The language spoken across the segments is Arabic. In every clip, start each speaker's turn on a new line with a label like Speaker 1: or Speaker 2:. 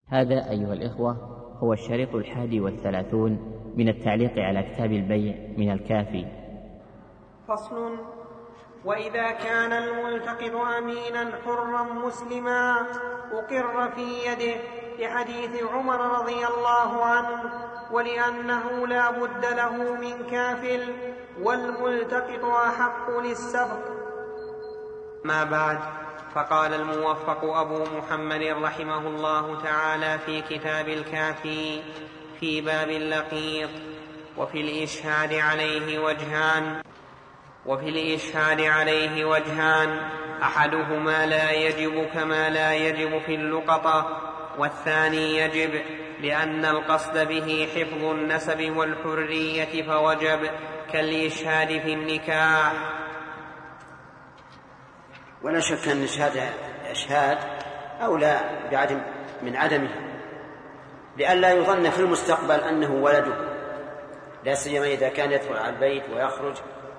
Speaker 1: هذا أيها الإخوة هو الشريط 31 من التعليق على كتاب البيع من الكافي.
Speaker 2: فصل. وإذا كان الملتقط أمينا حرا مسلما أقر في يده لحديث عمر رضي الله عنه، ولأنه لا بد له من كافل، والملتقط أحق للسبق. ما بعد، فقال الموفق أبو محمد رحمه الله تعالى في كتاب الكافي في باب اللقيط: وفي الإشهاد عليه وجهان أحدهما لا يجب كما لا يجب في اللقطة، والثاني يجب لأن القصد به حفظ النسب والحرية فوجب، كالإشهاد في النكاح.
Speaker 3: ولا شك أن إشهاد أولى من عدمه، لئلا يظن في المستقبل أنه ولده، لا سيما إذا كان يدخل على البيت ويخرج.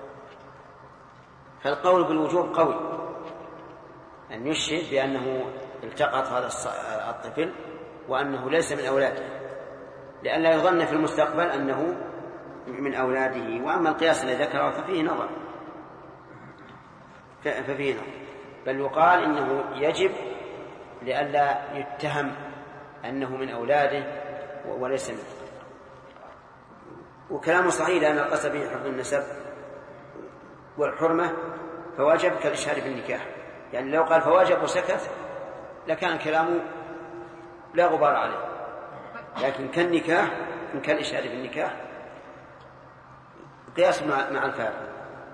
Speaker 3: فالقول بالوجوب قوي، أن يشهد بأنه التقط هذا الطفل وأنه ليس من أولاده، لئلا يظن في المستقبل أنه من أولاده. وأما القياس الذي ذكره ففيه نظر، بل يقال إنه يجب لئلا يتهم أنه من أولاده وليس منه. وكلامه صحيح، لأن القصد به حفظ النسب والحرمة فواجب كالإشهاد بالنكاح. يعني لو قال فواجب وسكت لكان كلامه لا غبار عليه، لكن كالنكاح كالإشهاد بالنكاح قياس مع الفارق.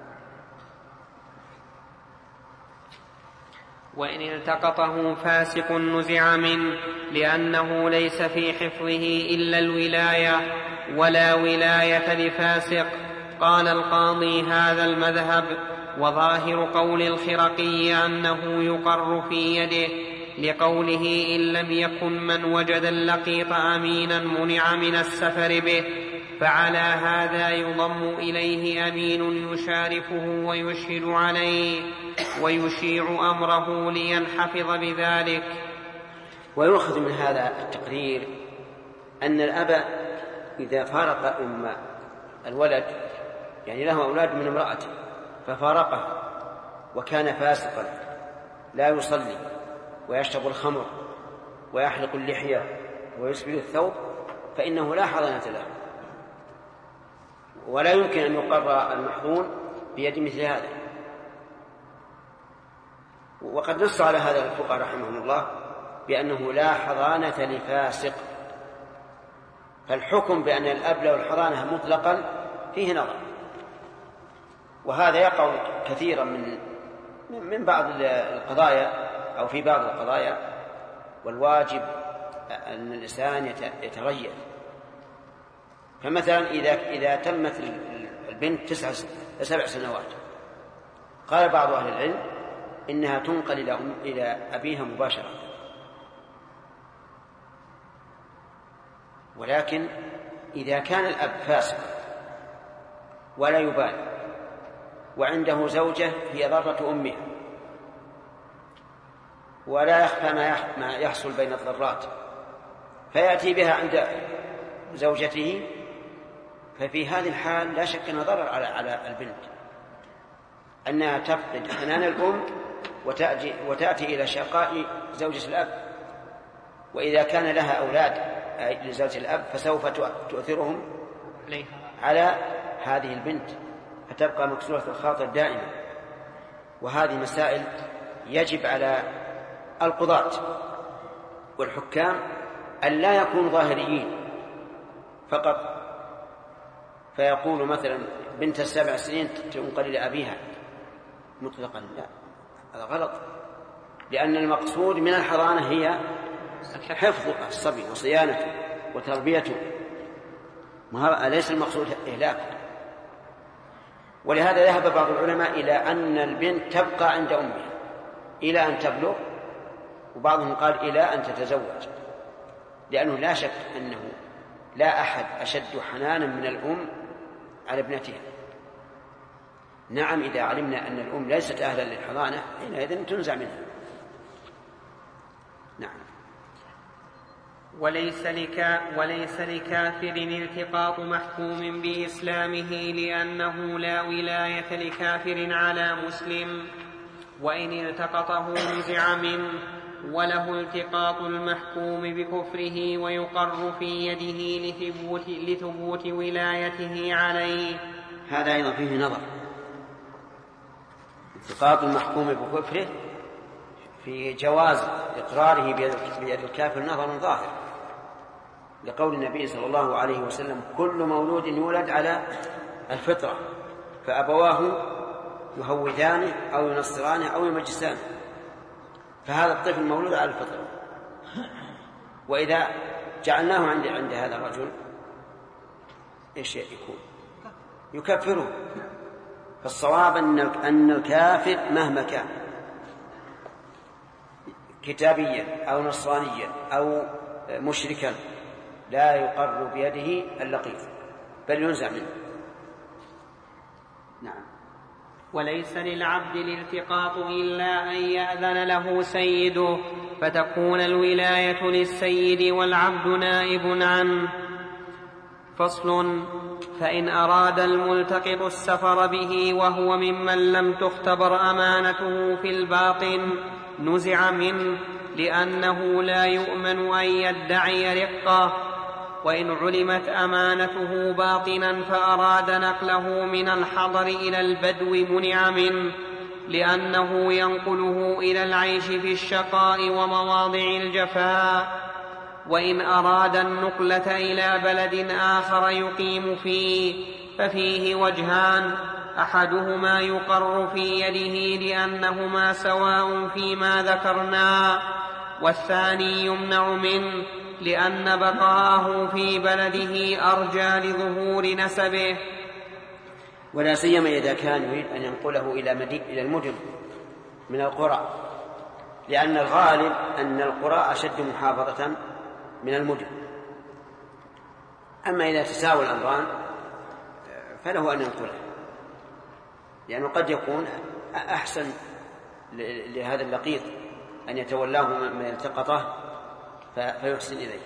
Speaker 2: وإن التقطه فاسق نزع منه، لأنه ليس في حفظه إلا الولاية، ولا ولاية لفاسق. قال القاضي: هذا المذهب، وظاهر قول الخرقي أنه يقر في يده، لقوله: إن لم يكن من وجد اللقيط أمينا منع من السفر به. فعلى هذا يضم إليه أمين يشارفه ويشهد عليه ويشيع أمره لينحفظ بذلك.
Speaker 3: ويؤخذ من هذا التقرير أن الأب إذا فارق الولد، يعني له أولاد من امرأته، ففارقه وكان فاسقا لا يصلي ويشرب الخمر ويحلق اللحية ويسبل الثوب، فإنه لا حضانة له، ولا يمكن أن يقر المحظون بيد مثل هذا. وقد نص على هذا الفقهاء رحمهم الله بأنه لا حضانة لفاسق، فالحكم بأن الأب له الحضانة مطلقا فيه نظر. وهذا يقع كثيرا من بعض القضايا أو في بعض القضايا، والواجب أن الإنسان يتغير. فمثلا إذا تمت البنت 7 سنوات، قال بعض أهل العلم إنها تنقل إلى أبيها مباشرة، ولكن إذا كان الأب فاسق ولا يبالي وعنده زوجة هي ضرة أمها ولا يخفى ما يحصل بين الضرات، فيأتي بها عند زوجته، ففي هذه الحال لا شك أنها ضرر على البنت، أنها تفقد حنان الأم وتأتي إلى شقاء زوجة الأب. وإذا كان لها أولاد لزوجة الأب فسوف تؤثرهم على هذه البنت، فتبقى مكسورة الخاطر دائما. وهذه مسائل يجب على القضاة والحكام أن لا يكونوا ظاهريين فقط، فيقول مثلا بنت 7 سنين تنقل إلى أبيها مطلقا، لا، هذا غلط، لأن المقصود من الحضانة هي حفظ الصبي وصيانته وتربيته، ليس المقصود إهلاكه. ولهذا ذهب بعض العلماء إلى أن البنت تبقى عند أمها إلى أن تبلغ، وبعضهم قال إلى أن تتزوج، لأنه لا شك أنه لا أحد أشد حنانا من الأم على ابنتها. نعم، إذا علمنا أن الأم ليست أهلا للحضانة حينئذ تنزع منها. نعم.
Speaker 2: وليس لكافر التقاط محكوم بإسلامه لأنه لا ولاية لكافر على مسلم، وإن التقطه نزع منه، وله التقاط المحكوم بكفره ويقر في يده لثبوت ولايته عليه.
Speaker 3: هذا أيضا فيه نظر. التقاط المحكوم بكفره في جواز إقراره بيد الكافر نظر ظاهر، لقول النبي صلى الله عليه وسلم: كل مولود يولد على الفطرة فأبواه يهودانه أو ينصرانه أو يمجسانه، فهذا الطفل مولود على الفطرة. وإذا جعلناه عند هذا الرجل إيش يكون؟ يكفره. فالصواب أن الكافر مهما كان كتابيا أو نصرانيا أو مشركا لا يقر بيده اللقيط بل ينزع منه. نعم.
Speaker 2: وليس للعبد الالتقاط إلا أن يأذن له سيده، فتكون الولاية للسيد والعبد نائب عنه. فصل: فإن أراد الملتقط السفر به وهو ممن لم تختبر أمانته في الباطن نزع منه، لأنه لا يؤمن أن يدعي رقة. وإن علمت أمانته باطنا فأراد نقله من الحضر إلى البدو منع منه، لأنه ينقله إلى العيش في الشقاء ومواضع الجفاء. وإن أراد النقلة إلى بلد آخر يقيم فيه ففيه وجهان: أحدهما يقر في يده لأنهما سواء فيما ذكرنا، والثاني يمنع منه لأن بقاءه في بلده أرجى لظهور نسبه.
Speaker 3: ولا سيما إذا كان يريد أن ينقله إلى المدن من القرى، لأن الغالب أن القرى أشد محافظة من المدن. أما إذا تساوى الأمران فله أن ينقله، لأنه قد يكون أحسن لهذا اللقيط أن يتولاه من التقطه فيحسن إليه.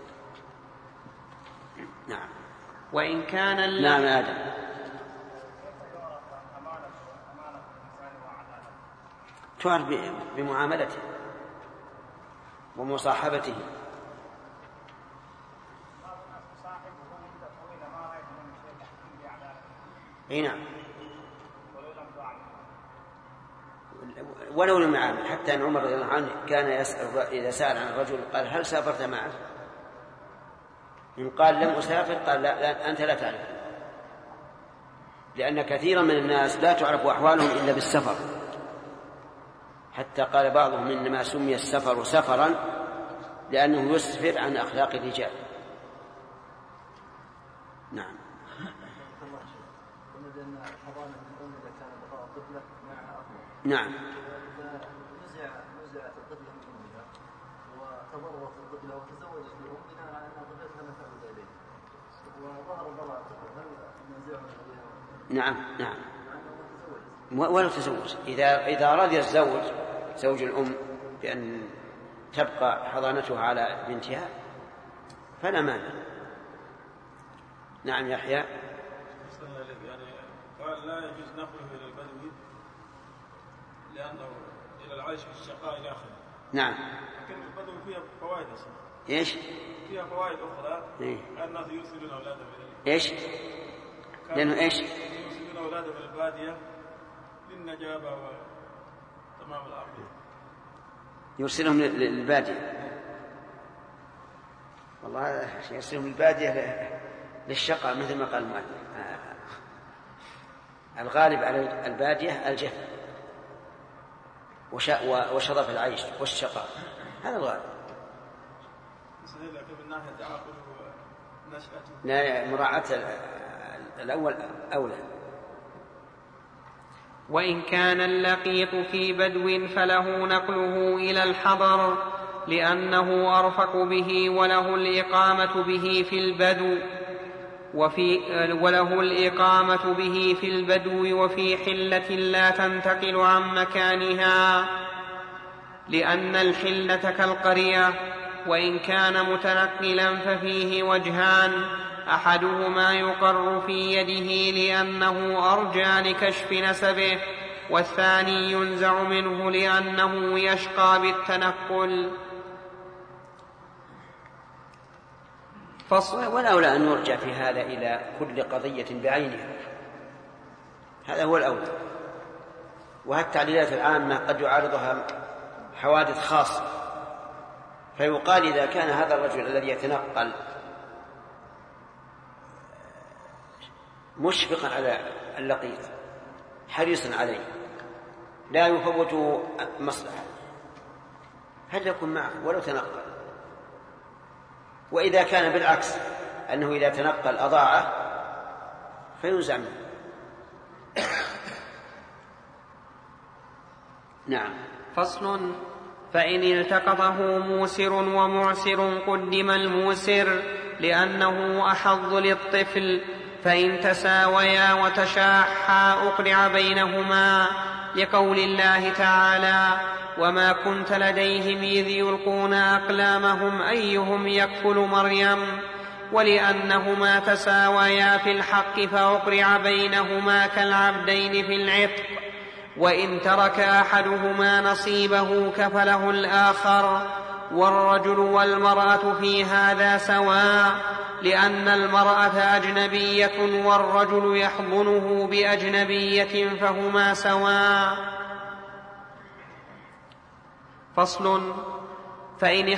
Speaker 3: نعم.
Speaker 2: وإن كان
Speaker 3: نعم آدم. تعرف بمعاملته ومصاحبته. اي نعم، ولو لم يعامل. حتى ان عمر رضي الله عنه كان يسأل اذا سأل عن الرجل قال: هل سافرت معه؟ إن قال: لم أسافر، قال: لا أنت لا تعرف، لأن كثيرا من الناس لا تعرف أحوالهم إلا بالسفر. حتى قال بعضهم: إنما سمي السفر سفرا لأنه يسفر عن أخلاق الرجال. نعم. نعم.
Speaker 4: نزعت القبلة من أمها وتضررت القبلة وتزوجت بأم بناء على أن قبلتها ما تعود إليه، وظهر براءة هل نزعها بها؟
Speaker 3: نعم. ولا تزوج. إذا رضي الزوج زوج الأم بأن تبقى حضانتها على بنتها فلا مانع. نعم يحيى.
Speaker 5: يعني قال لا يجوز نقله إلى البدو لأنه إلى العيش في الشقاء إلى آخره.
Speaker 3: نعم.
Speaker 5: لكن البدو فيها فوائد أصلا.
Speaker 3: إيش؟
Speaker 5: فيها فوائد أخرى.
Speaker 3: إيه؟
Speaker 5: الناس يرسلون أولادهم
Speaker 3: إيش؟ لأنه إيش؟
Speaker 5: يرسلون أولادهم من البادية للنجابة وتمام العافية.
Speaker 3: يرسلهم للبادية. والله يرسلهم للبادية للشقاء مثل ما قال المؤلف. الغالب على البادية الجهل وشظف العيش والشقاء، هذا الغالب. لا، مراعاة الأول أولى.
Speaker 2: وإن كان اللقيط في بدو فله نقله إلى الحضر لأنه أرفق به وله الإقامة به في البدو وفي حلة لا تنتقل عن مكانها، لأن الحلة كالقرية وإن كان متنقلا ففيه وجهان: أحدهما يقر في يده لأنه أرجى لكشف نسبه، والثاني ينزع منه لأنه يشقى بالتنقل.
Speaker 3: والأولى أن يرجع في هذا إلى كل قضية بعينها، هذا هو الأولى. وهالتعليلات العامة قد يعارضها حوادث خاصة، فيقال إذا كان هذا الرجل الذي يتنقل مشفقا على اللقيط حريصا عليه لا يفوت مصلحة، هل يكون معه ولو تنقل؟ وإذا كان بالعكس أنه إذا تنقل أضاعه فينزع منه. نعم.
Speaker 2: فصل: فإن التقطه موسر ومعسر قدم الموسر لأنه أحظ للطفل، فإن تساويا وتشاحا أقرع بينهما، لقول الله تعالى: وما كنت لديهم إذ يلقون أقلامهم أيهم يكفل مريم، ولأنهما تساويا في الحق فأقرع بينهما كالعبدين في العتق، وإن ترك أحدهما نصيبه كفله الآخر. والرجل والمرأة في هذا سواء، لأن المرأة أجنبية والرجل يحضنه بأجنبية فهما سواء. فصل: فإن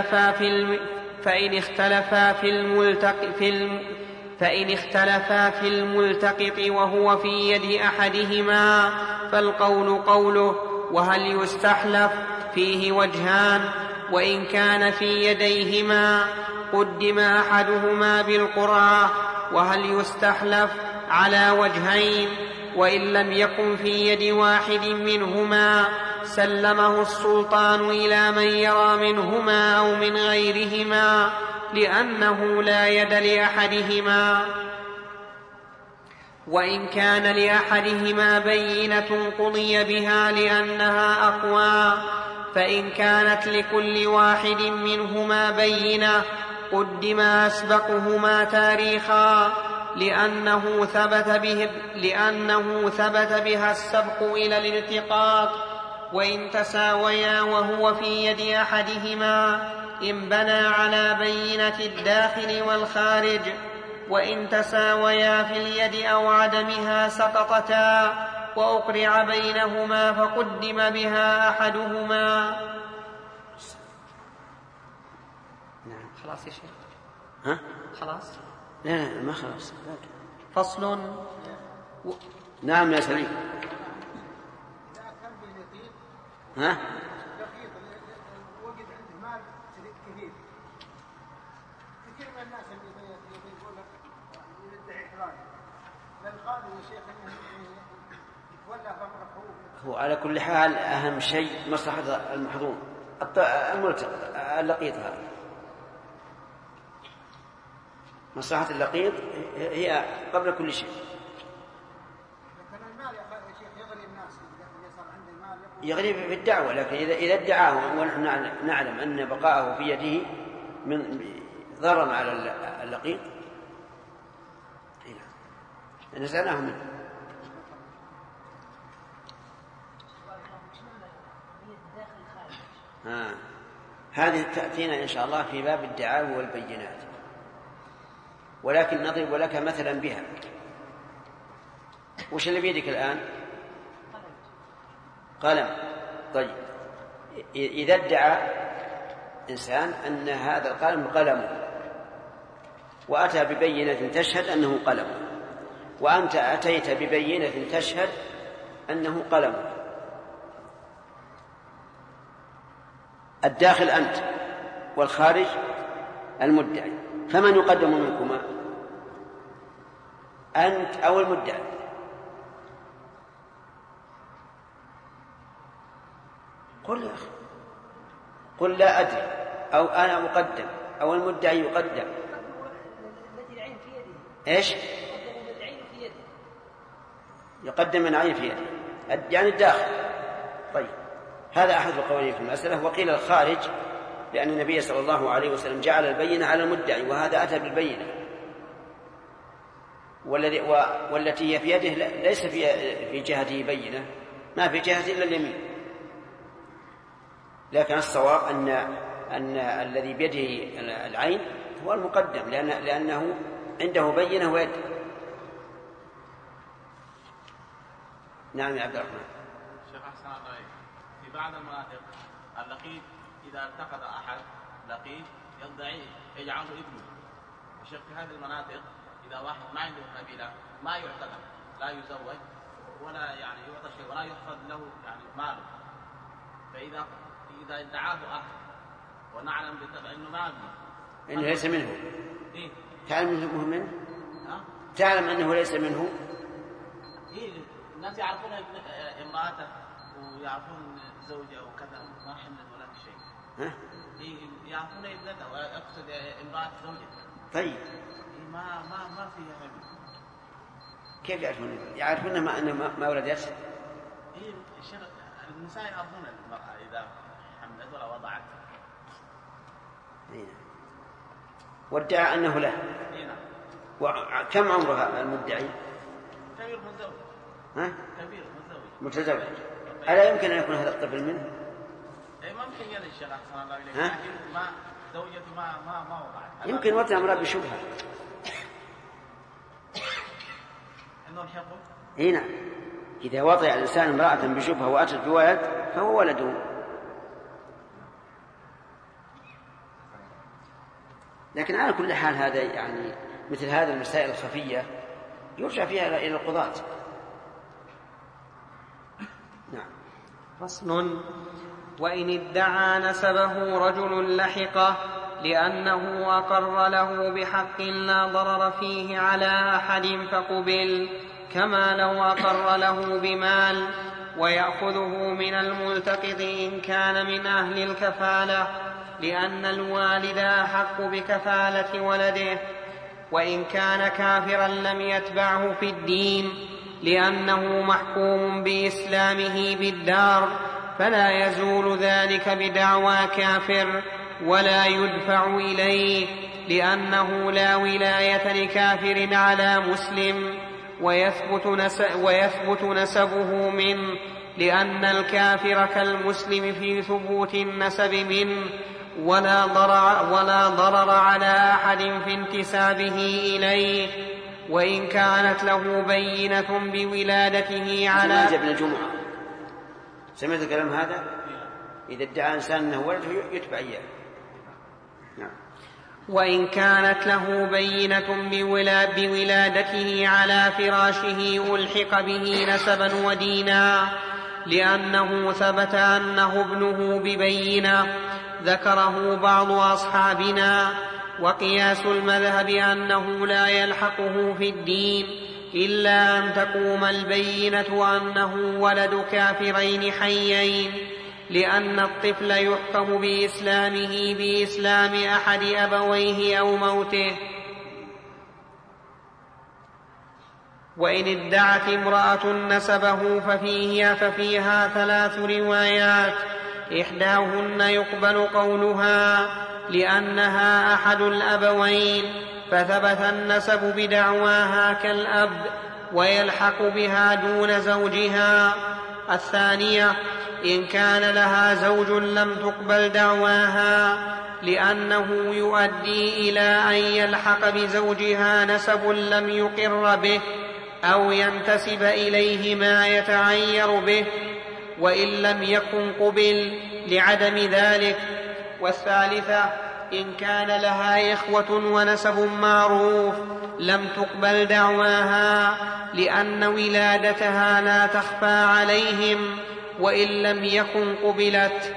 Speaker 2: اختلفا في الملتقط وهو في يد أحدهما فالقول قوله، وهل يستحلف؟ فيه وجهان: وإن كان في يديهما قدم أحدهما بالقرعة، وهل يستحلف؟ على وجهين: وإن لم يكن في يد واحد منهما سلمه السلطان إلى من يرى منهما أو من غيرهما، لأنه لا يد لأحدهما. وإن كان لأحدهما بينة قضي بها لأنها أقوى، فإن كانت لكل واحد منهما بينة قدم أسبقهما تاريخا، لأنه ثبت بها السبق إلى الالتقاط. وإن تساويا وهو في يد أحدهما انبنى على بينة الداخل والخارج، وإن تساويا في اليد أو عدمها سقطتا وأقرع بينهما فقدم بها أحدهما. خلاص يا شيخ؟
Speaker 3: ها؟
Speaker 2: خلاص؟
Speaker 3: لا ما خلاص.
Speaker 2: فصل.
Speaker 3: نعم يا سليم. ها؟
Speaker 6: وجد عنده مال كثير، كثير من الناس اللي يقول لك يدعي حرام، للقاضي يا شيخ انه يتولى امره.
Speaker 3: هو على كل حال اهم شيء مصلحة المحظوظ اللقيط. هذا مصلحة اللقيط هي قبل كل شيء.
Speaker 6: لكن المال يا شيخ يغري الناس، إذا صار عنده مال
Speaker 3: يغري في الدعوة، لكن إذا ادعاه ونحن نعلم أن بقاءه في يده من ضرر على اللقيط نزعناه منه. هذه تأتينا إن شاء الله في باب الدعاوى والبينات، ولكن نضرب لك مثلا بها. وش اللي بيدك الآن؟ قلم. طيب إذا ادعى إنسان أن هذا القلم قلمه وأتى ببينة تشهد أنه قلمه، وأنت أتيت ببينة تشهد أنه قلمه، الداخل أنت والخارج المدعي، فمن يقدم منكما، أنت أو المدعي؟ قل يا أخي، قل لا أدري، أو أنا مقدم، أو المدعي يقدم.
Speaker 6: التي العين في يده.
Speaker 3: إيش؟
Speaker 6: يقدم العين في يده.
Speaker 3: يقدم العين في يده، يعني الداخل. طيب هذا أحد القولين في المسألة. وقيل الخارج لأن النبي صلى الله عليه وسلم جعل البينة على المدعي، وهذا أتى بالبينة، والتي هي في يده ليس في جهته بينة، ما في جهة إلا اليمين. لكن الصواب أن الذي بيده العين هو المقدم، لأنه عنده بينة ويد. نعم يا عبد الرحمن.
Speaker 7: شيخ أحسن الله عليك. في بعض المناطق اللقيط إذا التقط أحد لقيط يدعي يجعله ابنه. الشيخ في هذه المناطق إذا واحد ما عنده قبيلة ما يعتقد، لا يزوج ولا يعني يعطى شيء ولا يحفظ له يعني ماله، فإذا ادعاه أحد ونعلم بالطبع إنه ما ابنه،
Speaker 3: إنه ليس منه.
Speaker 7: إيه؟
Speaker 3: تعلم أنه منه؟ تعلم أنه ليس منه؟
Speaker 7: إيه، الناس يعرفون امرأته ويعرفون زوجه وكذا، ما حملت ولا شيء.
Speaker 3: ها؟
Speaker 7: إيه، يعرفون ابنته ويقصد امرأة زوجته.
Speaker 3: طيب.
Speaker 7: إيه، ما فيها علم.
Speaker 3: كيف يعرفون؟ يعرفون ما ولدت؟
Speaker 7: إيه، النساء يعرفون المرأة إذا حملت ولا وضعت.
Speaker 3: إيه. وادعى أنه له.
Speaker 7: إيه نعم.
Speaker 3: وكم عمرها المدعي؟
Speaker 7: كبير متزوج.
Speaker 3: ها؟
Speaker 7: كبير
Speaker 3: متزوج. ألا يمكن أن يكون هذا الطفل منه؟
Speaker 7: إيه، ممكن يلي الشيخ أحسن الله إليك، لكن ما زوجته ما وضعت.
Speaker 3: يمكن وضع امرأة بشبهة.
Speaker 7: إنه الحقه؟
Speaker 3: إيه نعم. إذا وضع الإنسان امرأة بشبهة وأتت بولد فهو ولده. لكن على كل حال هذا يعني مثل هذه المسائل الخفية يرجع فيها إلى القضاة. نعم.
Speaker 2: فصل. وإن ادعى نسبه رجل لحقه لأنه أقر له بحق لا ضرر فيه على أحد فقبل، كما لو أقر له بمال، ويأخذه من الملتقط إن كان من أهل الكفالة، لأن الوالد أحق بكفالة ولده. وإن كان كافرا لم يتبعه في الدين، لأنه محكوم بإسلامه بالدار، فلا يزول ذلك بدعوى كافر ولا يدفع إليه، لأنه لا ولاية لكافر على مسلم، ويثبت نسبه منه، لأن الكافر كالمسلم في ثبوت النسب منه، ولا ضرر على أحد في انتسابه إليه. وإن كانت له بينة بولادته على
Speaker 3: ابن الجمعة. سمعت الكلام هذا؟ إذا ادعى إنسان أنه ولده يتبع إياه. نعم.
Speaker 2: وإن كانت له بينة بولادته على فراشه ألحق به نسبا ودينا، لأنه ثبت أنه ابنه ببينة ذكره بعض أصحابنا. وقياس المذهب أنه لا يلحقه في الدين إلا أن تقوم البينة أنه ولد كافرين حيين، لأن الطفل يحكم بإسلامه بإسلام أحد أبويه أو موته. وإن ادعت امرأة نسبه ففيها 3 روايات، إحداهن يقبل قولها لأنها أحد الأبوين فثبت النسب بدعواها كالأب ويلحق بها دون زوجها. الثانية إن كان لها زوج لم تقبل دعواها، لأنه يؤدي إلى أن يلحق بزوجها نسب لم يقر به أو ينتسب إليه ما يتعير به، وإن لم يكن قبل لعدم ذلك. والثالثة إن كان لها إخوة ونسب معروف لم تقبل دعواها، لأن ولادتها لا تخفى عليهم وإن لم يكن قبلت.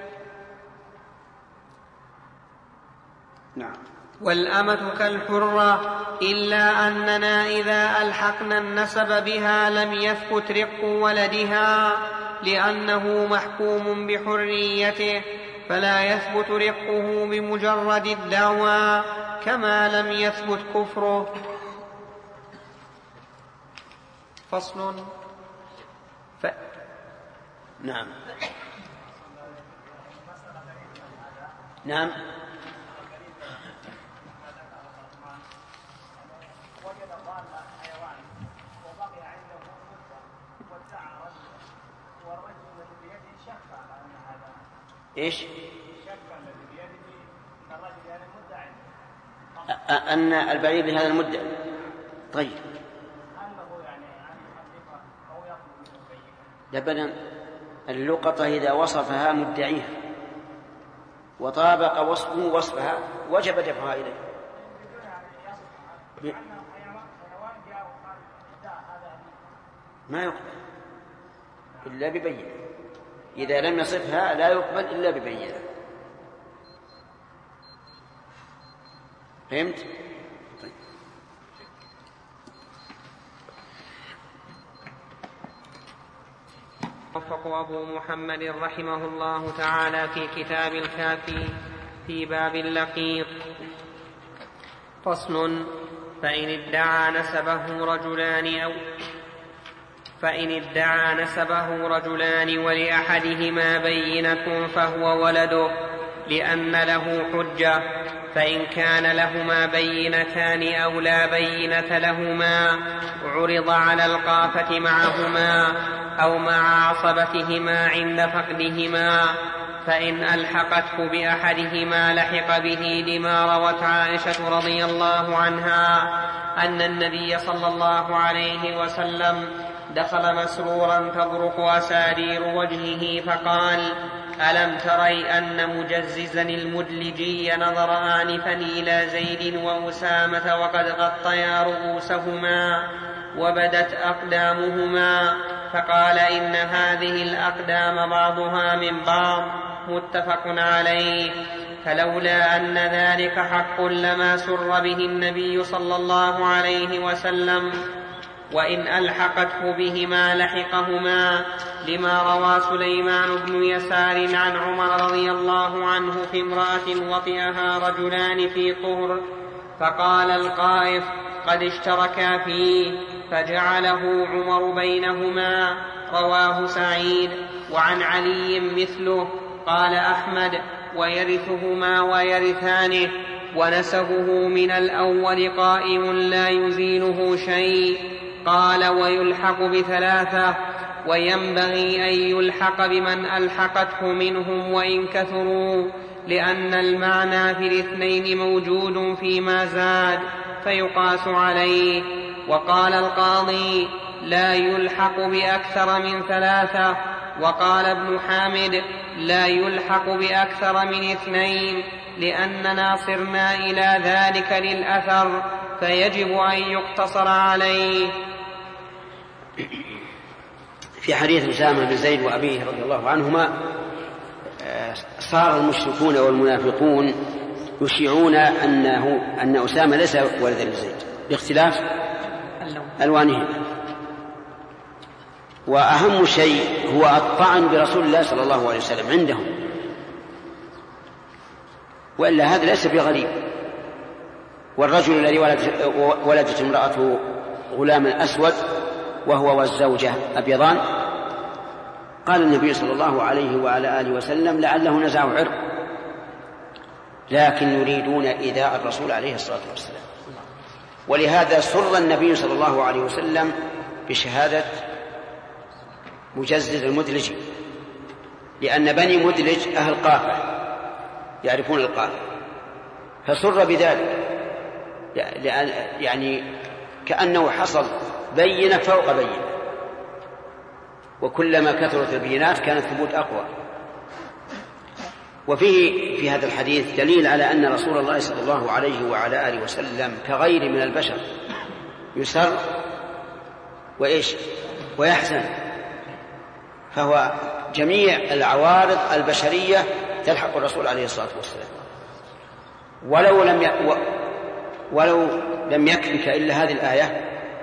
Speaker 3: نعم.
Speaker 2: والأمة كالحرة، إلا أننا إذا ألحقنا النسب بها لم يثبت رق ولدها، لأنه محكوم بحريته، فلا يثبت رقه بمجرد الدعوى، كما لم يثبت كفره. فصل.
Speaker 3: نعم. نعم. إيش؟ أن البعير بهذا المدعي. طيب أبدا، اللقطة إذا وصفها مدعيها وطابق وصفه وصفها وجب دفعها إليه. ما يقبل إلا ببينة، إذا لم يصفها لا يقبل إلا ببينة. فهمت؟ طيب.
Speaker 2: وفق أبو محمد رحمه الله تعالى في كتاب الكافي في باب اللقيط. فصل: فإن ادعى نسبه رجلان ولأحدهما بينة فهو ولده لأن له حجة، فإن كان لهما بينتان أو لا بينة لهما عرض على القافة معهما أو مع عصبتهما عند فقدهما، فإن ألحقته بأحدهما لحق به، لما روت عائشة رضي الله عنها أن النبي صلى الله عليه وسلم دخل مسرورا تبرق أسارير وجهه فقال: ألم تري أن مجززا المدلجي نظر آنفا إلى زيد وأسامة وقد غطيا رؤوسهما وبدت أقدامهما، فقال: إن هذه الأقدام بعضها من بعض، متفق عليه. فلولا أن ذلك حق لما سر به النبي صلى الله عليه وسلم، وإن ألحقته بهما لحقهما، لما روى سليمان بن يسار عن عمر رضي الله عنه في امرأة وطئها رجلان في طهر، فقال القائف: قد اشتركا فيه، فجعله عمر بينهما. رواه سعيد. وعن علي مثله. قال أحمد: ويرثهما ويرثانه، ونسبه من الأول قائم لا يزيله شيء. قال: ويلحق بثلاثة، وينبغي أن يلحق بمن ألحقته منهم وإن كثروا، لأن المعنى في الاثنين موجود فيما زاد فيقاس عليه. وقال القاضي: لا يلحق بأكثر من ثلاثة. وقال ابن حامد: لا يلحق بأكثر من اثنين، لأننا صرنا إلى ذلك للأثر، فيجب أن يقتصر عليه.
Speaker 3: في حديث أسامة بن زيد وأبيه رضي الله عنهما، صار المشركون والمنافقون يشيعون أن أسامة ليس ولدا لزيد باختلاف ألوانهم، وأهم شيء هو الطعن برسول الله صلى الله عليه وسلم عندهم، وإلا هذا ليس بغريب. والرجل الذي ولدت امرأته غلاما أسود وهو والزوجة أبيضان، قال النبي صلى الله عليه وعلى آله وسلم: لعله نزع عرق، لكن يريدون إيذاء الرسول عليه الصلاة والسلام. ولهذا سر النبي صلى الله عليه وسلم بشهادة مجزز المدلج، لأن بني مدلج أهل قافة يعرفون القافة، فسر بذلك، يعني كأنه حصل بينة فوق بينة، وكلما كثرت البينات كان الثبوت أقوى. وفيه في هذا الحديث دليل على أن رسول الله صلى الله عليه وعلى آله وسلم كغير من البشر يسر ويحزن، فهو جميع العوارض البشرية تلحق الرسول عليه الصلاة والسلام. ولو لم يكفك إلا هذه الآية،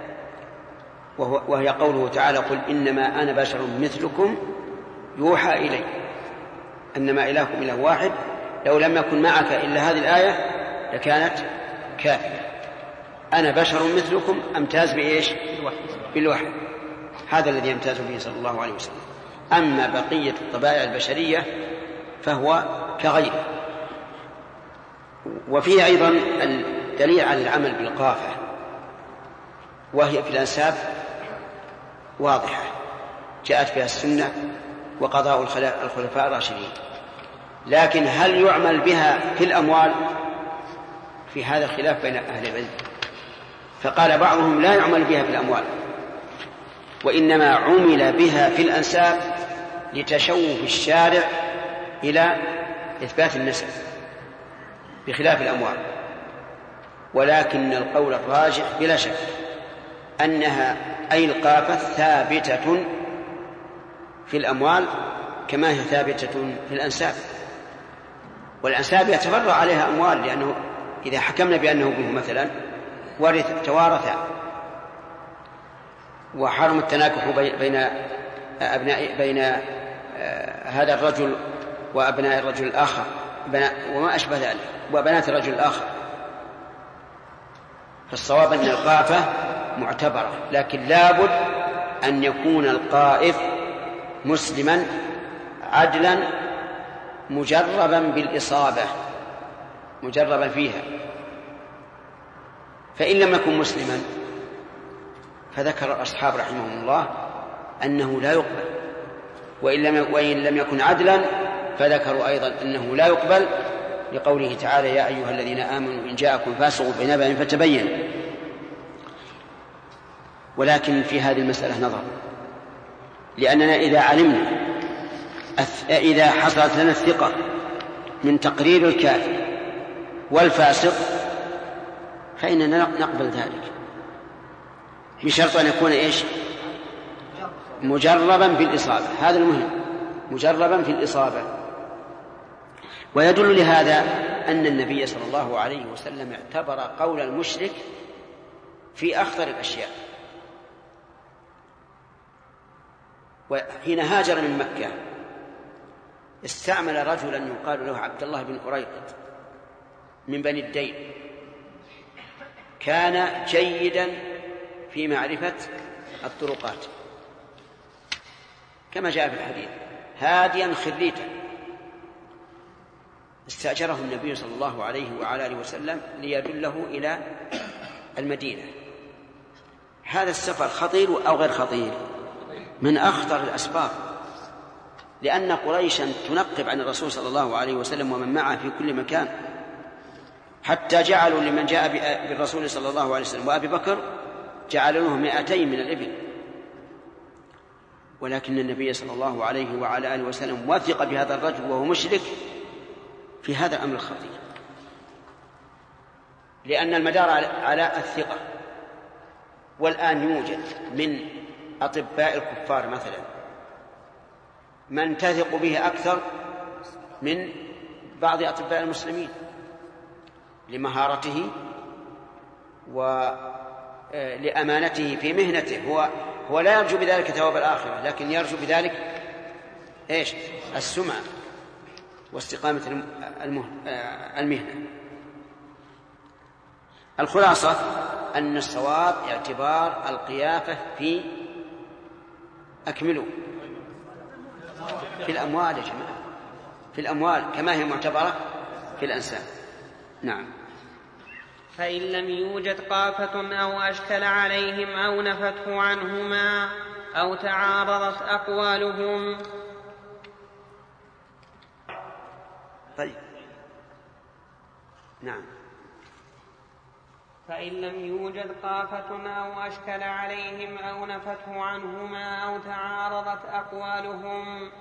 Speaker 3: وهي قوله تعالى: قل إنما أنا بشر مثلكم يوحى إلي أنما إلهكم إله واحد. لو لم يكن معك إلا هذه الآية لكانت كافية. أنا بشر مثلكم أمتاز بإيش؟ بالوحي، هذا الذي يمتاز به صلى الله عليه وسلم. أما بقية الطبائع البشرية فهو كغيره. وفيه أيضا الدليل على العمل بالقافة، وهي في الأنساب واضحة جاءت بها السنة وقضاء الخلفاء الراشدين، لكن هل يعمل بها في الأموال؟ في هذا خلاف بين أهل العلم، فقال بعضهم لا يعمل بها في الأموال، وإنما عمل بها في الأنساب لتشوف الشارع إلى إثبات النسب بخلاف الأموال. ولكن القول الراجح بلا شك أنها أي القافة ثابتة في الأموال كما هي ثابتة في الأنساب، والأنساب يتفرع عليها أموال، لأنه إذا حكمنا بأنه به مثلا توارث وحرم التناكح بين هذا الرجل وأبناء الرجل الآخر وما أشبه ذلك وبنات الرجل الآخر، فالصواب أن القافة معتبرة، لكن لابد أن يكون القائف مسلما عدلا مجربا بالإصابة مجربا فيها، فإن لم يكن مسلما فذكر الأصحاب رحمهم الله أنه لا يقبل، وإن لم يكن عدلا فذكروا أيضا أنه لا يقبل لقوله تعالى يا أيها الذين آمنوا إن جاءكم فاسق بنبأ فتبينوا. ولكن في هذه المسألة نظر، لأننا إذا علمنا إذا حصلت لنا الثقة من تقرير الكافر والفاسق فإننا نقبل ذلك بشرط أن يكون مجربا بالإصابة، هذا المهم، مجربا في الإصابة. ويدل لهذا أن النبي صلى الله عليه وسلم اعتبر قول المشرك في أخطر الأشياء. وحين هاجر من مكة استعمل رجلا يقال له عبد الله بن أريقط من بني الدين، كان جيدا في معرفة الطرقات كما جاء في الحديث، هاديا خريتا، استأجره النبي صلى الله عليه وعلى آله وسلم ليدله إلى المدينة. هذا السفر خطير أو غير خطير؟ من أخطر الأسباب، لأن قريشا تنقب عن الرسول صلى الله عليه وسلم ومن معه في كل مكان، حتى جعلوا لمن جاء بالرسول صلى الله عليه وسلم وأبي بكر جعلوا له 200 من الإبل. ولكن النبي صلى الله عليه وعلى آله وسلم وثق بهذا الرجل وهو مشرك في هذا الأمر الخطير، لأن المدار على الثقة. والآن يوجد من أطباء الكفار مثلا من تثق به أكثر من بعض أطباء المسلمين لمهارته ولأمانته في مهنته. هو لا يرجو بذلك ثواب الآخرة، لكن يرجو بذلك السمعة واستقامة المهنة. الخلاصة أن الصواب اعتبار القيافة في في الأموال يا جماعة، في الأموال كما هي معتبرة في الأنساب. نعم.
Speaker 2: فإن لم يوجد قافة أو أشكل عليهم أو نفته عنهما أو تعارضت أقوالهم.
Speaker 3: طيب. نعم.
Speaker 2: فإن لم يوجد قافة أو أشكل عليهم أو نفته عنهما أو تعارضت أقوالهم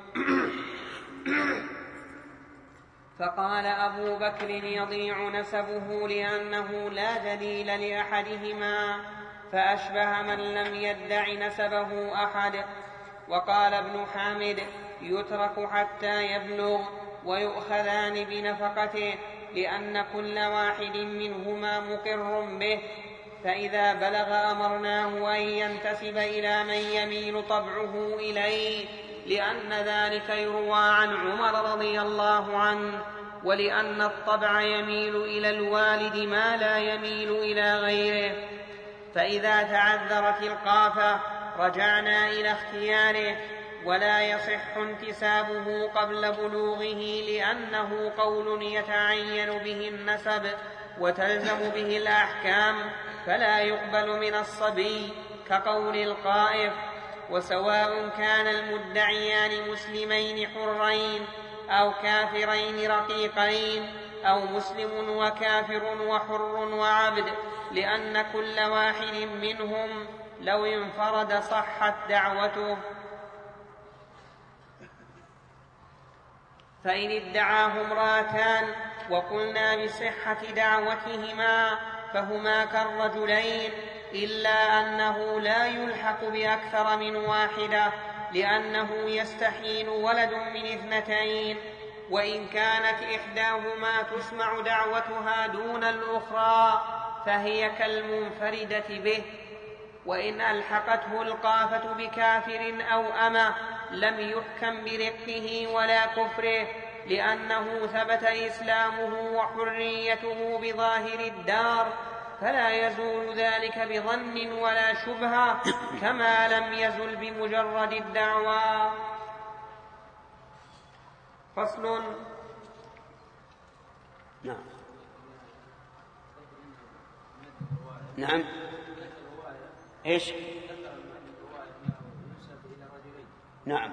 Speaker 2: فقال أبو بكر يضيع نسبه لأنه لا دليل لأحدهما فأشبه من لم يدع نسبه أحد. وقال ابن حامد يترك حتى يبلغ ويؤخذان بنفقته لأن كل واحد منهما مقر به، فإذا بلغ أمرناه أن ينتسب إلى من يميل طبعه إليه، لأن ذلك يروى عن عمر رضي الله عنه، ولأن الطبع يميل إلى الوالد ما لا يميل إلى غيره. فإذا تعذرت القافة رجعنا إلى اختياره، ولا يصح انتسابه قبل بلوغه لأنه قول يتعين به النسب وتلزم به الأحكام، فلا يقبل من الصبي كقول القائف. وسواء كان المدعيان مسلمين حرين أو كافرين رقيقين أو مسلم وكافر وحر وعبد، لأن كل واحد منهم لو انفرد صحت دعوته. فإن ادعاه امرأتان وقلنا بصحة دعوتهما فهما كالرجلين، إلا أنه لا يلحق بأكثر من واحدة، لأنه يستحيل ولد من اثنتين. وإن كانت إحداهما تسمع دعوتها دون الأخرى فهي كالمنفردة به. وإن ألحقته القافة بكافر أو أمة لم يحكم برقه ولا كفره، لأنه ثبت إسلامه وحريته بظاهر الدار، فلا يزول ذلك بظن ولا شبهة، كما لم يزل بمجرد الدعوى. فصل.
Speaker 3: نعم. ايش؟ نعم.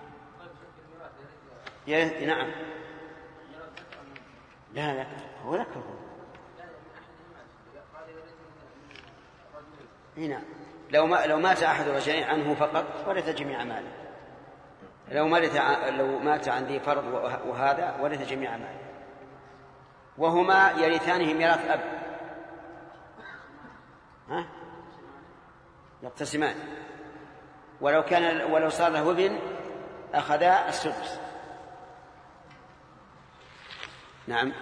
Speaker 3: نعم. لا هو ذكر. هنا لو مات أحد الرجلين عنه فقط ورث جميع ماله، لو مات عن ذي فرض وهذا ورث جميع ماله، وهما يرثانه ميراث أب، يقتسمان، ولو صار له ابن أخذا السدس. نعم.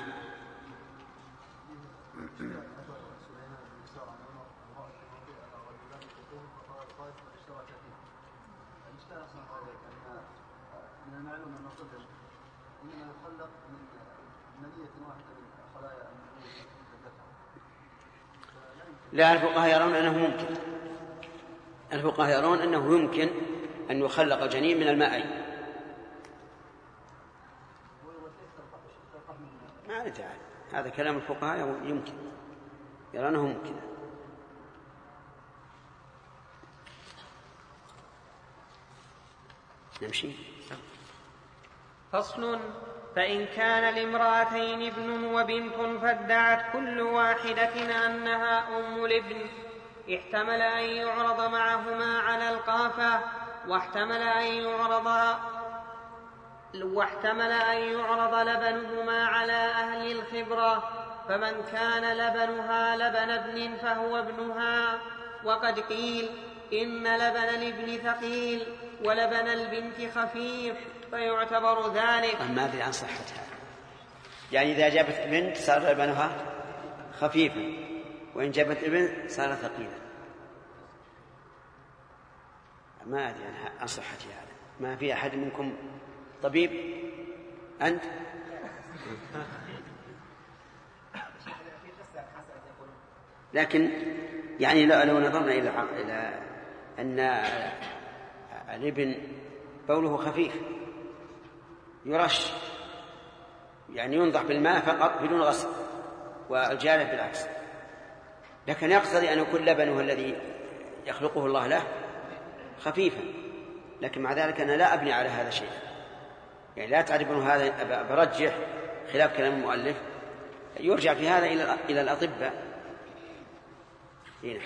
Speaker 4: من المعلوم أن الطفل إنما يخلق من منية واحدة من خلايا
Speaker 3: لا، الفقهاء يرون أنه يمكن أن يخلق الجنين من الماء. ما ندري، هذا كلام الفقهاء، يمكن يرونه ممكن. نمشي.
Speaker 2: فصل. فإن كان لامرأتين ابن وبنت فادعت كل واحدة أنها أم الابن، احتمل أن يعرض معهما على القافة، واحتمل أن يعرض لبنهما على أهل الخبرة، فمن كان لبنها لبن ابن فهو ابنها. وقد قيل إن لبن الابن ثقيل ولبن البنت خفيف، فيعتبر ذلك.
Speaker 3: ما أدري عن صحتها، يعني إذا جابت بنت صار لبنها خفيفا، وإن جابت ابن صار ثقيلا. ما أدري عن صحتها هذا. ما في أحد منكم طبيب؟ أنت؟ لكن يعني لو نظرنا إلى أن الابن بوله خفيف يرش، يعني ينضح بالماء فقط بدون غسل، والجارة بالعكس، لكن يقتضي أن يكون لبنه الذي يخلقه الله له خفيفا. لكن مع ذلك أنا لا أبني على هذا شيء، يعني لا تعرفون هذا، برجح خلاف كلام المؤلف، يرجع في هذا إلى الأطباء. هنا.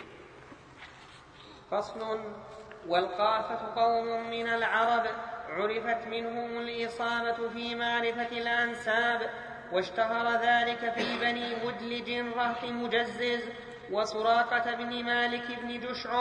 Speaker 2: فصل. والقافة قوم من العرب عرفت منهم الإصابة في معرفة الأنساب، واشتهر ذلك في بني مدلج رهط مجزز وسراقة بن مالك بن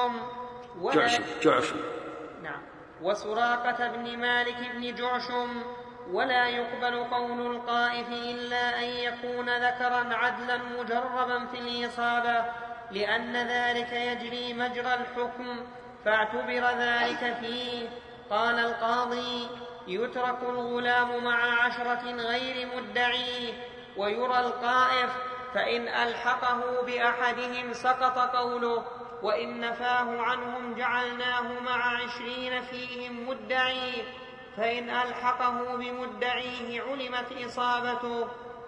Speaker 2: وسراقة بن مالك بن جعشم. ولا يقبل قول القائف إلا أن يكون ذكرا عدلا مجربا في الإصابة، لأن ذلك يجري مجرى الحكم، فاعتبر ذلك فيه. قال القاضي: يترك الغلام مع 10 غير مدعيه، ويرى القائف، فإن ألحقه بأحدهم سقط قوله، وإن نفاه عنهم جعلناه مع 20 فيهم مدعي، فإن ألحقه بمدعيه علمت إصابته.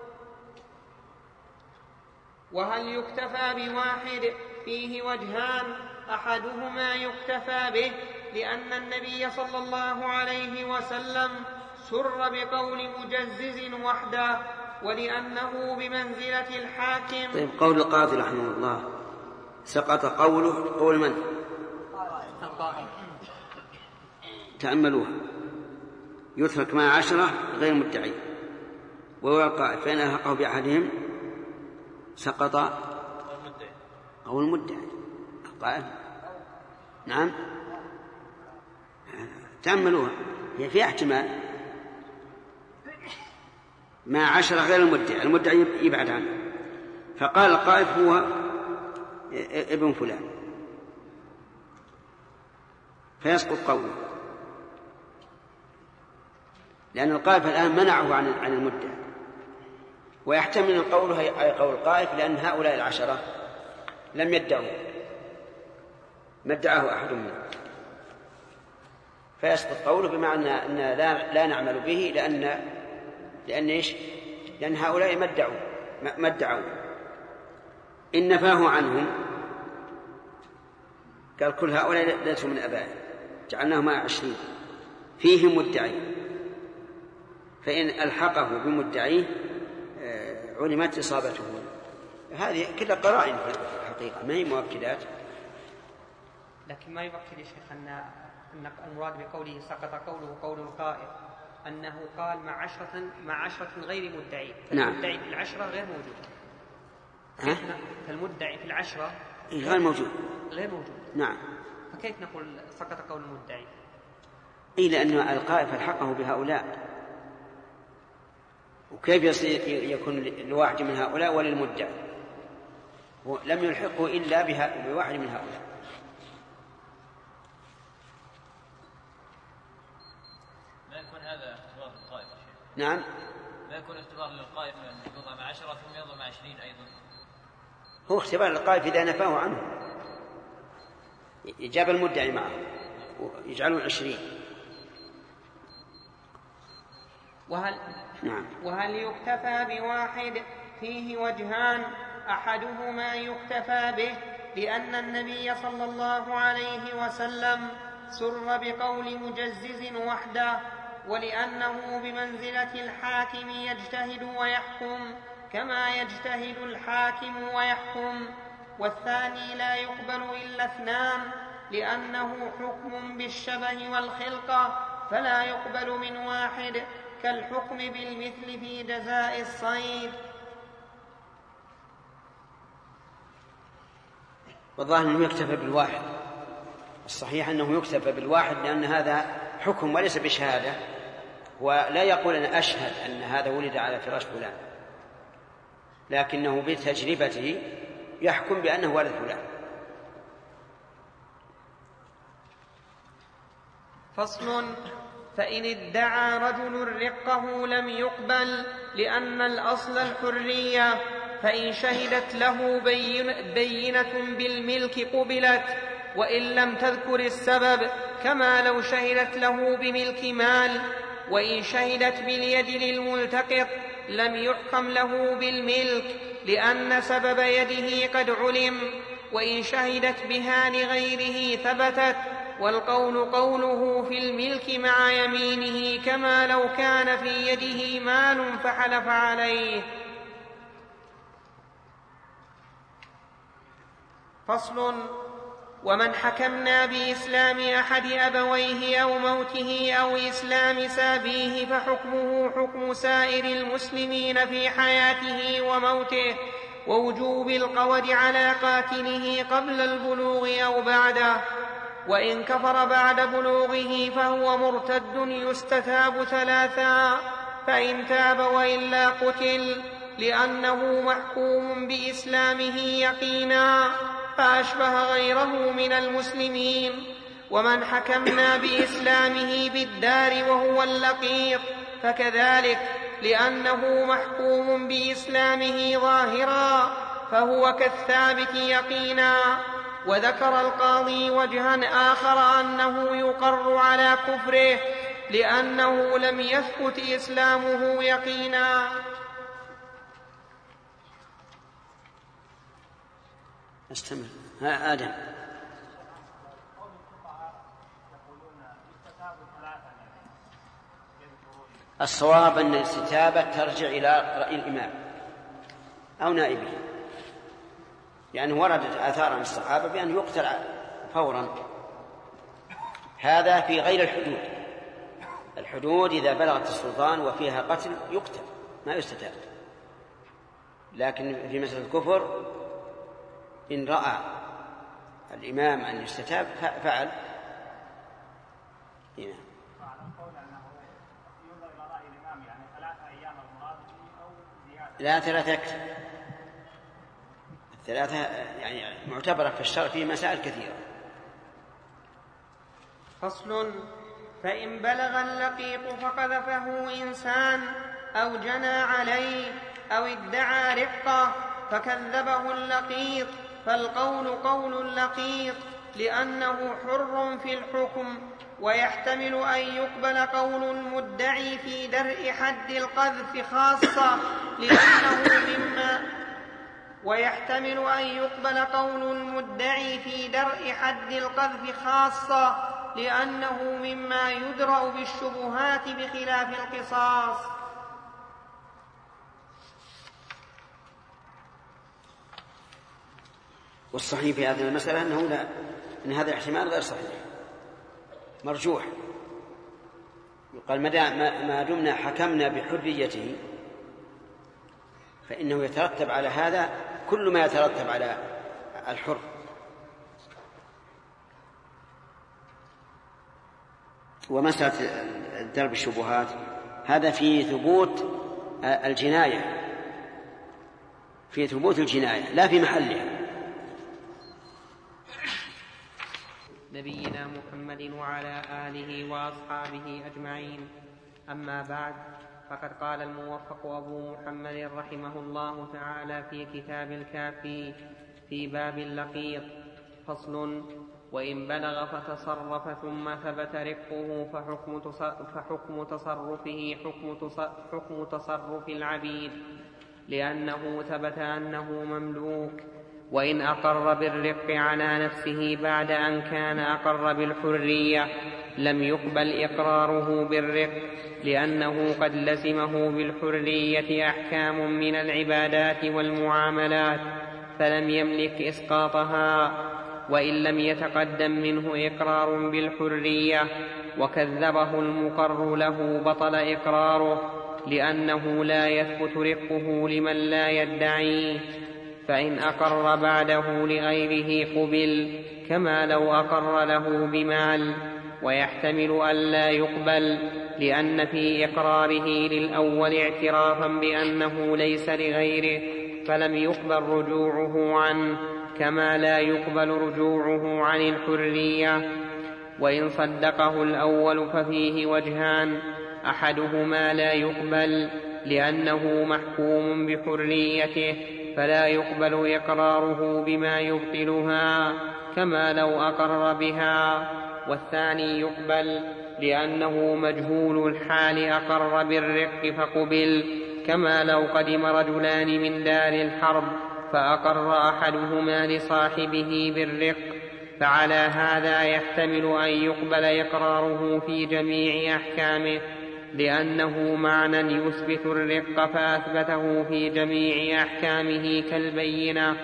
Speaker 2: وهل يكتفى بواحد؟ فيه وجهان، أحدهما يكتفى به لأن النبي صلى الله عليه وسلم سر بقول مجزز وحده، ولأنه بمنزلة الحاكم.
Speaker 3: طيب، قول القاضي رحمه الله سقط قوله، قول من؟ تأملوها. يترك مع 10 غير مدعي، وهو القائل فإن ألحقه بأحدهم سقط قول المدعي القائل. نعم، تأملوها، هي في احتمال مع 10 غير المدعي يبعد عنه، فقال القائل هو ابن فلان فيسقط قوله، لأن القائل الآن منعه عن المدعي، ويحتمل أن قوله أي قول القائل لأن هؤلاء 10 لم يدعوا ما ادعاه أحد منهم، فيسقط قوله بمعنى أن لا نعمل به لأن إيش؟ لأن هؤلاء ما ادعوا. إن نفاه عنهم قال كل هؤلاء ليسوا من أبائه جعلناهم 20 فيهم مدعي، فإن ألحقه بمدعيه علمت إصابته. هذه كلها قرائن في الحقيقة، ما هي مؤكدات.
Speaker 2: لكن ما يؤكد يا شيخ أن المراد بقوله سقط قوله قول القائل أنه قال مع 10 غير مدعي، فالمدعي في 10 غير موجود. فالمدعي في 10
Speaker 3: غير موجود. نعم،
Speaker 2: فكيف نقول سقط قول المدعي؟
Speaker 3: لأن القائل فالحقه بهؤلاء، وكيف يكون لواحد من هؤلاء وللمدعي؟ لم يلحقه إلا بواحد من هؤلاء.
Speaker 8: لا يكون هذا اختبار للقائل.
Speaker 3: نعم،
Speaker 8: لا يكون اختبار للقائل أن يوضع مع 10 ثم يوضع مع 20 أيضا.
Speaker 3: هو اختبار للقائل إذا نفاه عنه، جاب المدعي معه ويجعلون 20.
Speaker 2: وهل يكتفى بواحد؟ فيه وجهان، أحدهما يكتفى به لأن النبي صلى الله عليه وسلم سر بقول مجزز وحده، ولأنه بمنزلة الحاكم يجتهد ويحكم كما يجتهد الحاكم ويحكم. والثاني لا يقبل إلا 2 لأنه حكم بالشبه والخلقة، فلا يقبل من واحد، كالحكم بالمثل في جزاء الصيد.
Speaker 3: والظاهر أنه يكتفى بالواحد، الصحيح أنه يكتفى بالواحد لأن هذا حكم وليس بشهادة، ولا يقول أنا أشهد أن هذا ولد على فراش فلان، لكنه بتجربته يحكم بأنه ولد فلان.
Speaker 2: فصل. فإن ادعى رجل رقه لم يقبل لأن الأصل الحرية، فإن شهدت له بينة بالملك قبلت، وإن لم تذكر السبب كما لو شهدت له بملك مال. وإن شهدت باليد للملتقط لم يحكم له بالملك لأن سبب يده قد علم، وإن شهدت بها لغيره ثبتت. والقول قوله في الملك مع يمينه كما لو كان في يده مال فحلف عليه. فصل. ومن حكمنا بإسلام أحد أبويه أو موته أو إسلام سابيه فحكمه حكم سائر المسلمين في حياته وموته، ووجوب القود على قاتله قبل البلوغ أو بعده. وإن كفر بعد بلوغه فهو مرتد يستتاب 3، فإن تاب وإلا قتل، لأنه محكوم بإسلامه يقينا فأشبه غيره من المسلمين. ومن حكمنا بإسلامه بالدار وهو اللقيط فكذلك، لأنه محكوم بإسلامه ظاهرا فهو كالثابت يقينا. وذكر القاضي وجها آخر أنه يقر على كفره لأنه لم يثبت إسلامه يقينا.
Speaker 3: استمر. آدم. الصواب أن الاستتابة ترجع إلى رأي الإمام أو نائبه، لأنه وردت آثار عن الصحابة بأن يقتل فورا. هذا في غير الحدود. الحدود إذا بلغت السلطان وفيها قتل يقتل ما يستتاب، لكن في مسألة الكفر إن رأى الإمام أن يستتاب فعل. هنا لا 3 يكتب. 3 يعني معتبرة في الشرع في مسائل كثيرة.
Speaker 2: فصل: فإن بلغ اللقيط فقذفه إنسان أو جنى عليه أو ادعى رقة فكذبه اللقيط فالقول قول اللقيط لأنه حر في الحكم، ويحتمل أن يقبل قول المدعي في درء حد القذف خاصة لأنه مما يدرأ بالشبهات بخلاف القصاص.
Speaker 3: والصحيح في هذه المسألة أن هذا الاحتمال غير صحيح، مرجوح. يقال ما دمنا حكمنا بحريته فإنه يترتب على هذا كل ما يترتب على الحر. ومسألة درب الشبهات هذا في ثبوت الجناية، لا في محلها.
Speaker 2: نبينا محمد وعلى آله وأصحابه أجمعين. أما بعد، فقد قال الموفق أبو محمد رحمه الله تعالى في كتاب الكافي في باب اللقيط: فصل: وإن بلغ فتصرف ثم ثبت رقه فحكم تصرفه حكم تصرف العبيد، لأنه ثبت أنه مملوك. وإن أقر بالرق على نفسه بعد أن كان أقر بالحرية لم يقبل إقراره بالرق، لأنه قد لزمه بالحرية أحكام من العبادات والمعاملات فلم يملك إسقاطها. وإن لم يتقدم منه إقرار بالحرية وكذبه المقر له بطل إقراره، لأنه لا يثبت رقه لمن لا يدعيه. فإن أقر بعده لغيره قبل كما لو أقر له بمال، ويحتمل أن لا يقبل لأن في إقراره للأول اعترافا بأنه ليس لغيره فلم يقبل رجوعه عنه، كما لا يقبل رجوعه عن الحرية. وإن صدقه الأول ففيه وجهان: أحدهما لا يقبل لأنه محكوم بحريته فلا يقبل إقراره بما يبطلها كما لو أقر بها، والثاني يقبل لأنه مجهول الحال أقر بالرق فقبل، كما لو قدم رجلان من دار الحرب فأقر أحدهما لصاحبه بالرق، فعلى هذا يحتمل أن يقبل إقراره في جميع أحكامه، لأنه معنى يثبت الرق فأثبته في جميع أحكامه كالبينة.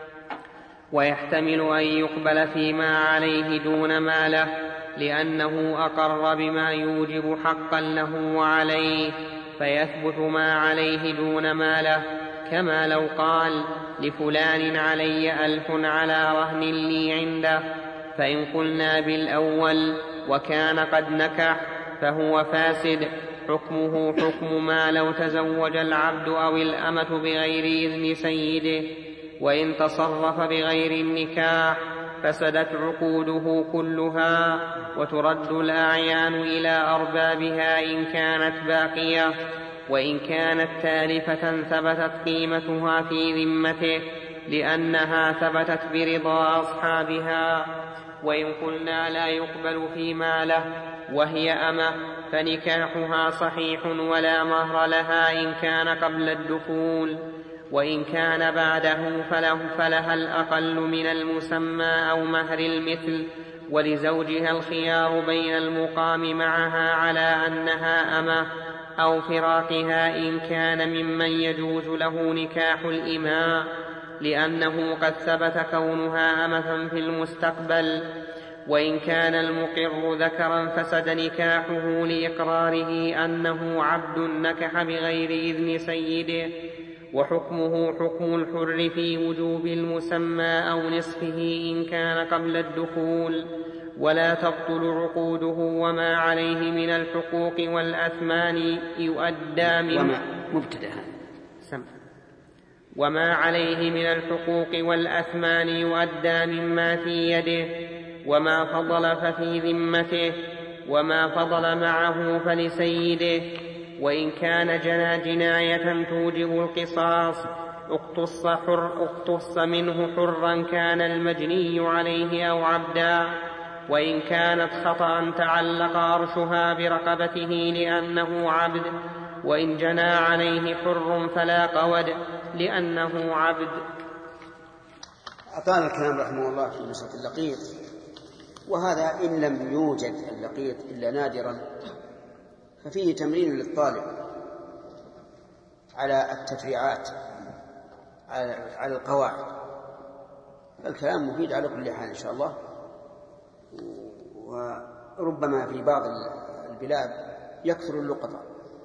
Speaker 2: ويحتمل أن يقبل فيما عليه دون ما له، لأنه أقر بما يوجب حقا له وعليه فيثبت ما عليه دون ما له، كما لو قال: لفلان علي 1000 على رهن لي عنده. فإن قلنا بالأول وكان قد نكح فهو فاسد، حكمه حكم ما لو تزوج العبد أو الأمة بغير إذن سيده. وإن تصرف بغير النكاح فسدت عقوده كلها، وترد الأعيان إلى أربابها إن كانت باقية، وإن كانت تالفة ثبتت قيمتها في ذمته، لأنها ثبتت برضا أصحابها. وإن قلنا لا يقبل في ماله وهي أمة فنكاحها صحيح ولا مهر لها إن كان قبل الدخول، وإن كان بعده فلها الأقل من المسمى أو مهر المثل، ولزوجها الخيار بين المقام معها على أنها أمة أو فراقها إن كان ممن يجوز له نكاح الإماء، لأنه قد ثبت كونها أمة في المستقبل. وإن كان المقر ذكرا فسد نكاحه لإقراره أنه عبد نكح بغير إذن سيده، وحكمه حكم الحر في وجوب المسمى أو نصفه إن كان قبل الدخول، ولا تبطل عقوده. وما عليه من الحقوق والأثمان يؤدى من وما عليه من الحقوق والأثمان يؤدى مما في يده، وما فضل ففي ذمته، وما فضل معه فلسيده. وإن كان جنى جناية توجب القصاص اقتص منه حرا كان المجني عليه أو عبدا. وإن كانت خطأ تعلق عرشها برقبته لأنه عبد، وإن جنى عليه حر فلا قود لأنه عبد.
Speaker 3: أطال الكلام رحمه الله في مسألة اللقيط، وهذا إن لم يوجد اللقيط إلا نادرا ففيه تمرين للطالب على التفريعات على القواعد. الكلام مفيد على كل حال إن شاء الله، وربما في بعض البلاد يكثر اللقطة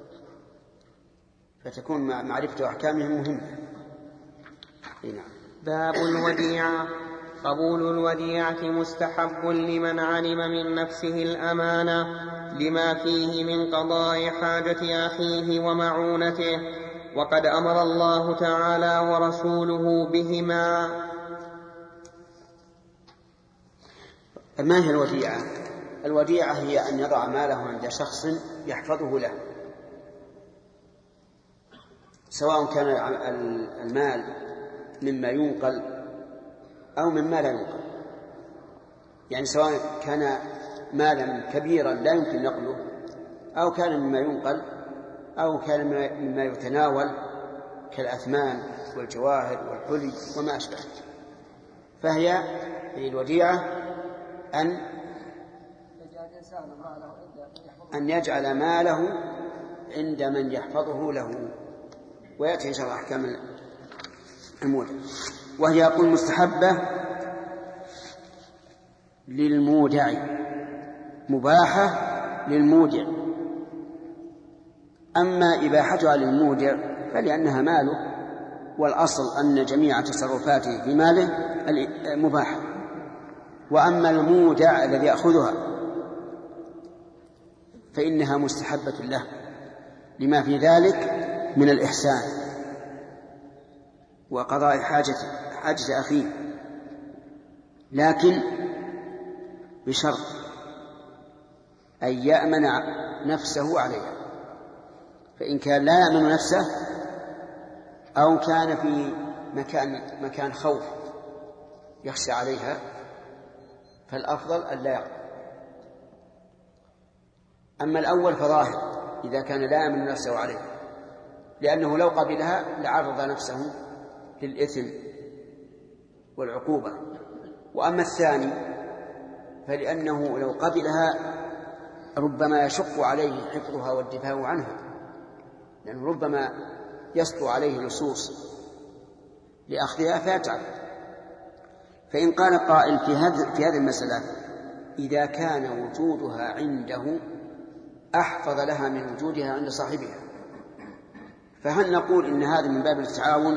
Speaker 3: فتكون معرفة أحكامهم مهمة. نعم.
Speaker 2: باب الوديعة. قبول الوديعة مستحب لمن علم من نفسه الأمانة لما فيه من قضاء حاجة أخيه ومعونته، وقد أمر الله تعالى ورسوله بهما.
Speaker 3: ما هي الوديعة؟ الوديعة هي أن يضع ماله عند شخص يحفظه له، سواء كان المال مما ينقل أو مما لا ينقل، يعني سواء كان مالا كبيرا لا يمكن نقله، أو كان مما ينقل، أو كان مما يتناول كالأثمان والجواهر والحلي وما أشبه. فهي الوديعة أن يجعل ماله عند من يحفظه له، ويأتي إن شاء الله أحكام المودع. وهي يقول مستحبة للمودع، مباحة للمودع. أما إباحتها للمودع فلأنها ماله، والأصل أن جميع تصرفاته في ماله مباحة. وأما المودع الذي يأخذها فإنها مستحبة له لما في ذلك من الإحسان وقضاء حاجة أخيه، لكن بشرط أن يأمن نفسه عليها. فإن كان لا يأمن نفسه أو كان في مكان خوف يخشى عليها فالأفضل أن لا يقبل. أما الأول فظاهر إذا كان لا يأمن نفسه عليها، لأنه لو قبلها لعرض نفسه للإثم والعقوبة. وأما الثاني فلأنه لو قبلها ربما يشق عليه حفظها والدفاع عنها، لأنه ربما يسطو عليه لصوص لأخذها فيتعب. فإن قال قائل في هذه المسألة إذا كان وجودها عنده أحفظ لها من وجودها عند صاحبها، فهل نقول إن هذا من باب التعاون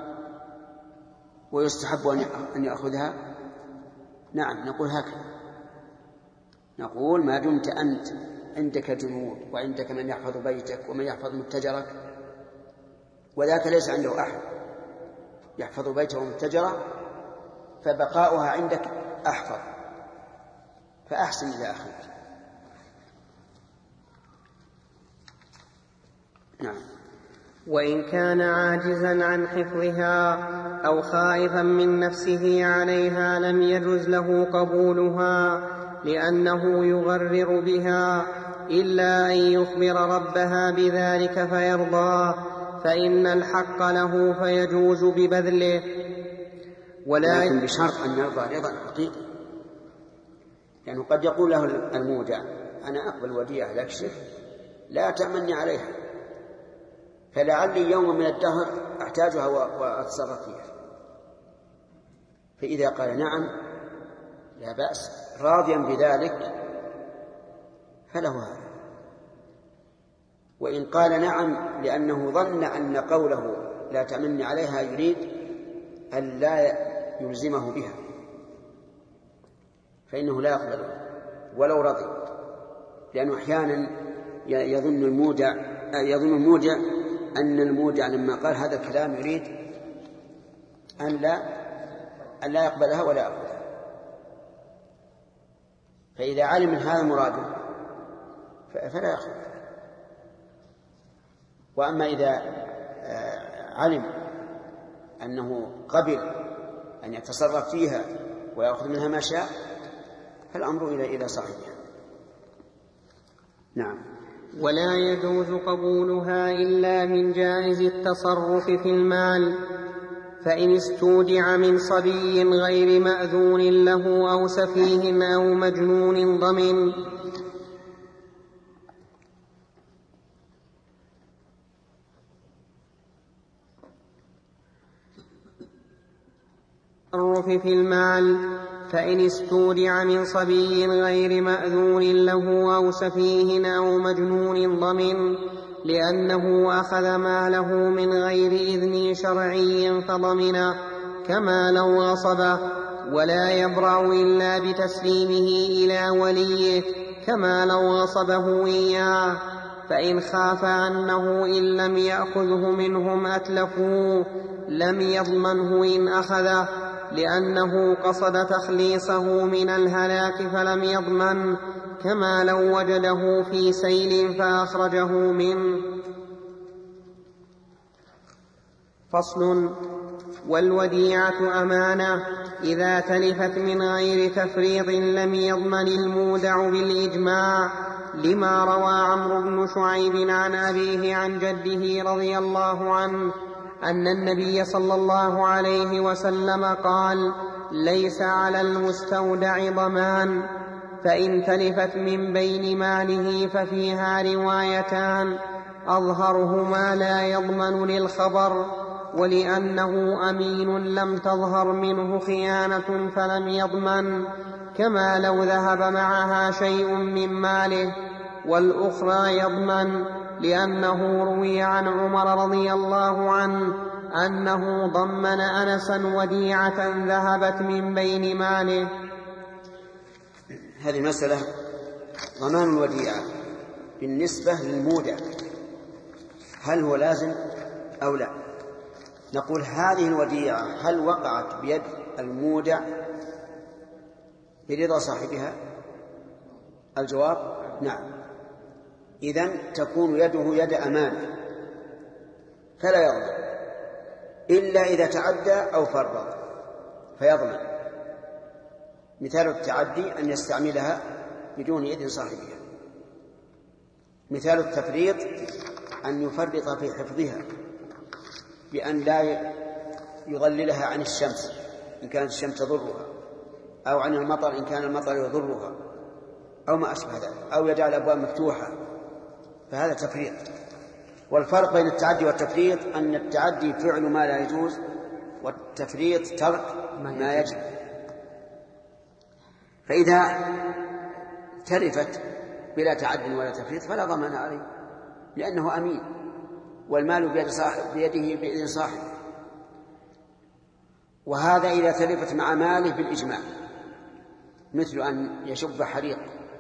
Speaker 3: ويستحب أن يأخذها؟ نعم، نقول هكذا، نقول ما دمت أنت عندك جنود وعندك من يحفظ بيتك ومن يحفظ متجرك، وذاك ليس عنده أحد يحفظ بيته ومتجره، فبقاؤها عندك أحفظ، فأحسن إلى أخيك. نعم.
Speaker 2: وإن كان عاجزا عن حفظها أو خائفا من نفسه عليها لم يجز له قبولها لأنه يغرر بها إلا أن يخبر ربها بذلك فيرضاه فإن الحق له فيجوز ببذله.
Speaker 3: ولكن بشرط أن يرضى رضا حقيقي، يعني قد يقول له المودع أنا أقبل وديعة لأكشف لا تأمني عليها فلعلي يوم من الدهر أحتاجها وأتصرف فيها، فإذا قال نعم لا بأس راضيا بذلك فله هذا. وإن قال نعم لأنه ظن أن قوله لا تأمني عليها يريد أن لا يلزمه بها فإنه لا يقبله ولو رضي، لأنه أحيانا يظن المودع أن المودع لما قال هذا الكلام يريد أن لا يقبلها ولا يقبلها، فإذا علم من هذا مراده فلا يقبل. وأما إذا علم أنه قبل أن يتصرف فيها ويأخذ منها ما شاء فالأمر إلى صاحبها. نعم.
Speaker 2: ولا يجوز قبولها إلا من جائز التصرف في المال، فإن استودع من صبي غير مأذون له أو سفيه أو مجنون ضمن في المال، فإن استودع من صبي غير مأذون له أو سفيه أو مجنون ضمن لأنه أخذ ماله من غير إذن شرعي فضمنه كما لو غصبه، ولا يبرأ إلا بتسليمه إلى وليه كما لو غصبه إياه. فإن خاف أنه إن لم يأخذه منهم أتلفوه لم يضمنه إن أخذه، لأنه قصد تخليصه من الهلاك فلم يضمن كما لو وجده في سيل فأخرجه منه. فصل. والوديعة أمانة إذا تلفت من غير تفريط لم يضمن المودع بالإجماع، لما روى عمرو بن شعيب عن أبيه عن جده رضي الله عنه أن النبي صلى الله عليه وسلم قال: ليس على المستودع ضمان، فإن تلفت من بين ماله ففيها روايتان، أظهرهما لا يضمن للخبر، ولأنه أمين لم تظهر منه خيانة فلم يضمن، كما لو ذهب معها شيء من ماله، والأخرى يضمن، لأنه روي عن عمر رضي الله عنه أنه ضمن أنسا وديعة ذهبت من بين ماله.
Speaker 3: هذه مسألة ضمان الوديعة بالنسبة للمودع هل هو لازم أو لا؟ نقول هذه الوديعة هل وقعت بيد المودع برضا صاحبها؟ الجواب نعم. إذن تكون يده يد أمان فلا يضمن إلا إذا تعدى أو فرط فيضمن. مثال التعدي أن يستعملها بدون إذن صاحبها، مثال التفريط أن يفرط في حفظها بأن لا يظللها عن الشمس إن كانت الشمس تضرها، أو عن المطر إن كان المطر يضرها، أو ما أشبه ذلك، أو يجعل الأبواب مفتوحة، فهذا تفريط. والفرق بين التعدي والتفريط أن التعدي فعل ما لا يجوز، والتفريط ترك ما يجب. فإذا تلفت بلا تعد ولا تفريط فلا ضمان عليه، لأنه أمين والمال بيده بإذن صاحبه. وهذا إذا تلفت مع ماله بالإجماع، مثل أن يشب حريق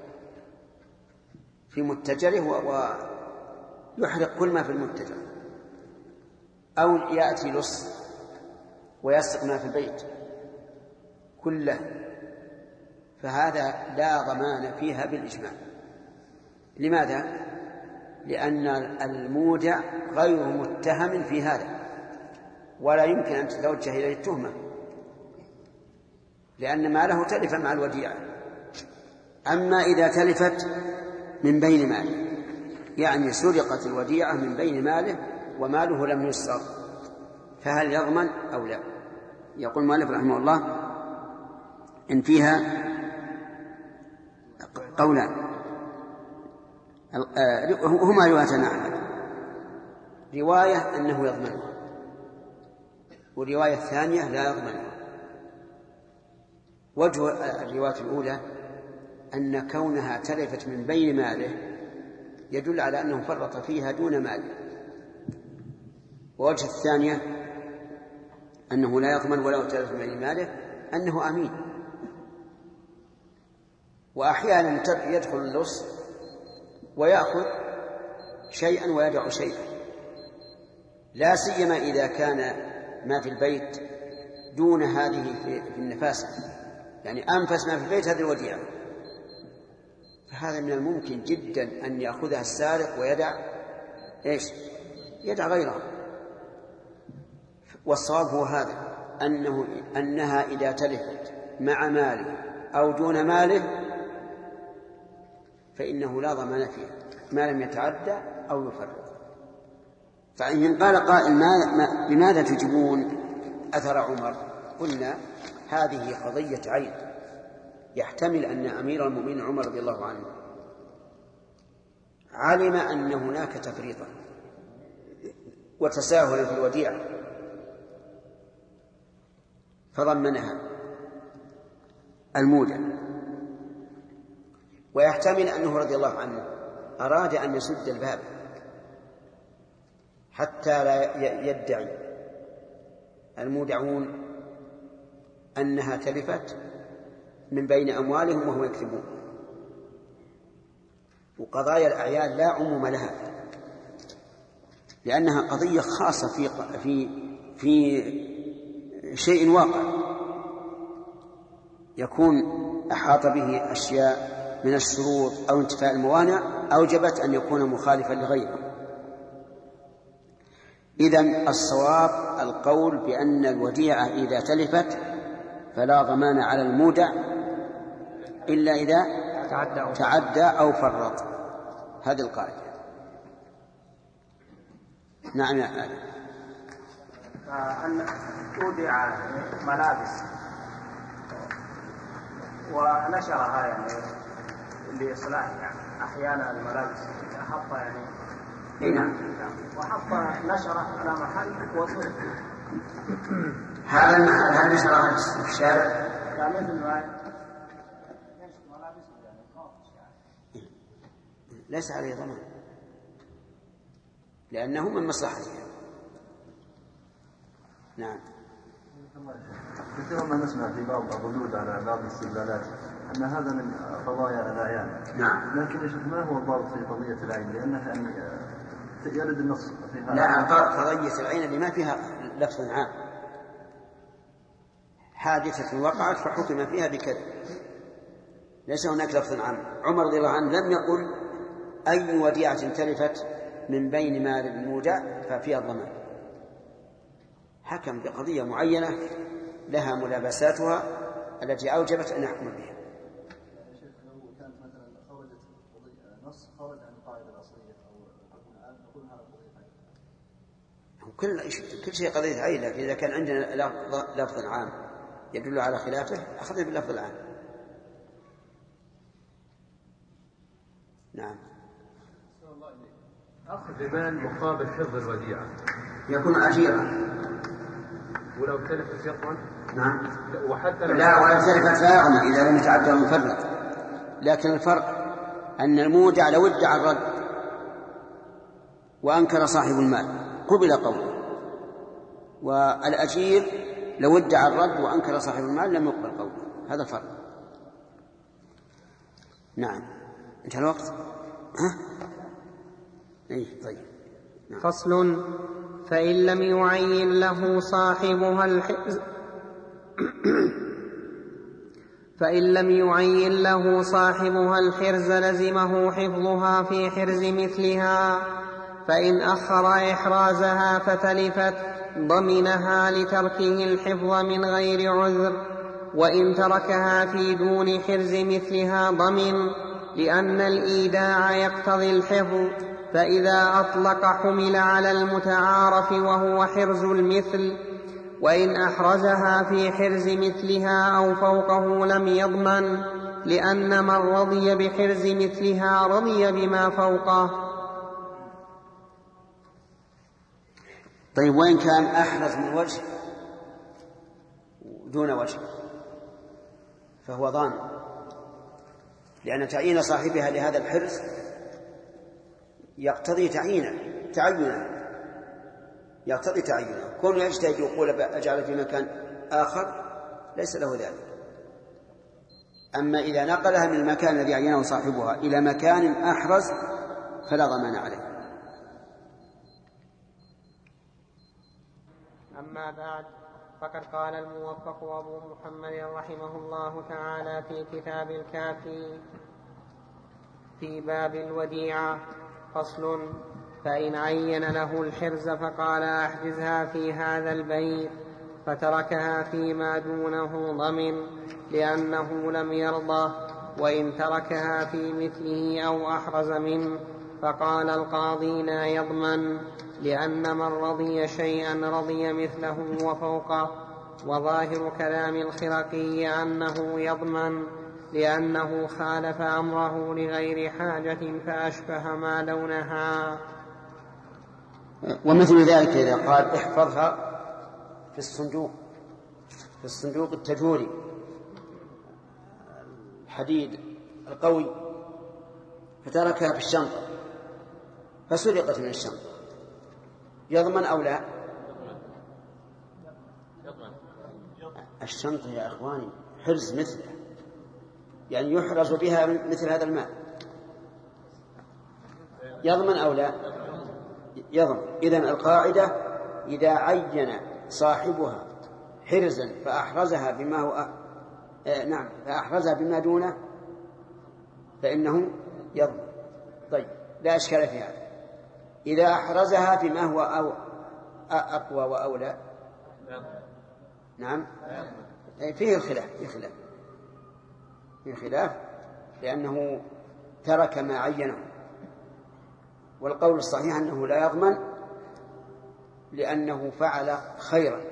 Speaker 3: في متجره ويحرق كل ما في المتجر، أو يأتي لص ويسرق ما في البيت كله، فهذا لا ضمان فيها بالإجماع. لماذا؟ لأن المودع غير متهم في هذا، ولا يمكن أن تتوجه إليه التهمة، لأن ماله تلف مع الوديعة. أما إذا تلفت من بين ماله، يعني سرقت الوديعة من بين ماله وماله لم يسرق، فهل يضمن أو لا؟ يقول المؤلف رحمه الله إن فيها قولان، هما روايتان أحمد، رواية أنه يضمنها، والرواية الثانية لا يضمنها. وجه الرواية الأولى أن كونها تلفت من بين ماله يدل على أنه فرط فيها دون ماله. ووجه الثانية أنه لا يضمن ولو تلف من بين ماله أنه أمين. وأحيانا يدخل اللص ويأخذ شيئا ويدع شيئا، لا سيما إذا كان ما في البيت دون هذه في النفاسة، يعني أنفس ما في البيت هذه الوديعة، فهذا من الممكن جدا أن يأخذها السارق ويدع يدع غيره. والصواب هو هذا، أنها إذا تلفت مع ماله أو دون ماله فإنه لا ضمان فيها ما لم يتعدى أو يفرط. فإن قال قائل لماذا تجيبون أثر عمر؟ قلنا هذه قضية عين، يحتمل أن أمير المؤمنين عمر رضي الله عنه علم أن هناك تفريطا وتساهلا في الوديعة فضمنها المودع، ويحتمل أنه رضي الله عنه أراد أن يسد الباب حتى لا يدعي المودعون أنها تلفت من بين أموالهم وهم يكذبون. وقضايا الأعيان لا عموم لها، لأنها قضية خاصة في شيء واقع يكون أحاط به أشياء من الشروط أو انتفاء الموانع أوجبت أن يكون مخالفا لغيره. إذن الصواب القول بأن الوديعة إذا تلفت فلا ضمان على المودع إلا إذا تعدى أو فرط. هذه القاعدة. نعم يا آدم.
Speaker 9: أن أودع ملابس ونشرها يعني لإصلاح أحيانا الملابس حط يعني
Speaker 3: نعم
Speaker 9: وحط نشرة على محل وصول
Speaker 3: هذا المحل هل نشرها في الشارع؟
Speaker 9: كان مثل ما
Speaker 3: ليس عليه ضمان لأنه من مصلحتها. نعم.
Speaker 4: كثيرا ما نسمع في بعض الردود على بعض الاستدلالات أن هذا من قضايا الأعيان.
Speaker 3: نعم.
Speaker 4: لكن يا شيخ ما هو الضابط في قضية العين؟ لأنها يعني يرد النص فيها.
Speaker 3: لا، قضية العين اللي ما فيها لفظ عام، حادثة وقعت فحكم فيها بكذا، ليس هناك لفظ عام. عمر رضي الله عنه لم يقل أي وديعة تلفت من بين مال المودع ففيها الضمان، حكم بقضية معينة لها ملابساتها التي أوجبت أن يحكم بها.
Speaker 4: شيخ لو كانت مثلا خرجت نص خرج عن القاعدة الأصلية أو حكم عام نقول هذا قضية عين.
Speaker 3: كل شيء قضية عين، لكن إذا كان عندنا لفظ عام يدل على خلافه أخذنا باللفظ العام. نعم.
Speaker 10: أخذ بمال مقابل حفظ الوديعة
Speaker 3: يكون أجيرا
Speaker 10: ولو تلفت يضمن.
Speaker 3: نعم.
Speaker 10: وحتى
Speaker 3: لا، ولا تلفت لا يضمن إذا لم يتعدى المفرط. لكن الفرق أن المودع لو ادعى الرد وأنكر صاحب المال قبل قوله، والأجير لو ادعى الرد وأنكر صاحب المال لم يقبل قوله. هذا الفرق. نعم. انتهى الوقت. طيب. نعم.
Speaker 2: فصل. فإن لم يعين له صاحبها فإن لم يعين له صاحبها الحرز لزمه حفظها في حرز مثلها، فإن أخر إحرازها فتلفت ضمنها لتركه الحفظ من غير عذر، وإن تركها في دون حرز مثلها ضمن، لأن الإيداع يقتضي الحفظ، فإذا أطلق حمل على المتعارف وهو حرز المثل، وإن أحرزها في حرز مثلها أو فوقه لم يضمن، لأن من رضي بحرز مثلها رضي بما فوقه.
Speaker 3: طيب، وإن كان أحرز من وجه دون وجه فهو ضامن، لأن تعيين صاحبها لهذا الحرز يقتضي تعيينه يقتضي تعيينه. كون يجتهد يقول أجعل في مكان آخر ليس له ذلك. أما إذا نقلها من المكان الذي عينه صاحبها إلى مكان أحرز فلا ضمان عليه.
Speaker 2: أما بعد، فقد قال الموفق أبو محمد رحمه الله تعالى في كتاب الكافي في باب الوديعة: فصل: فإن عين له الحرز فقال أحجزها في هذا البيت فتركها فيما دونه ضمن، لأنه لم يرضى. وإن تركها في مثله أو أحرز منه فقال القاضي لا يضمن، لأن من رضي شيئا رضي مثله وفوقه. وظاهر كلام الخرقي أنه يضمن، لأنه خالف أمره لغير حاجة فأشبه ما لونها.
Speaker 3: ومثل ذلك إذا قال احفظها في الصندوق التجوري الحديد القوي، فتركها في الشنطة فسرقت من الشنطة، يضمن أو لا؟ الشنطة يا إخواني حرز مثله، يعني يحرز بها مثل هذا المال، يضمن أو لا؟ يضمن. إذن القاعدة: إذا عين صاحبها حرزا فأحرزها بما هو فأحرزها بما دونه فإنه يضمن. طيب، لا إشكال في هذا. إذا أحرزها بما هو أقوى وأولى، نعم، فيه خلاف لأنه ترك ما عينه. والقول الصحيح أنه لا يضمن، لأنه فعل خيرا.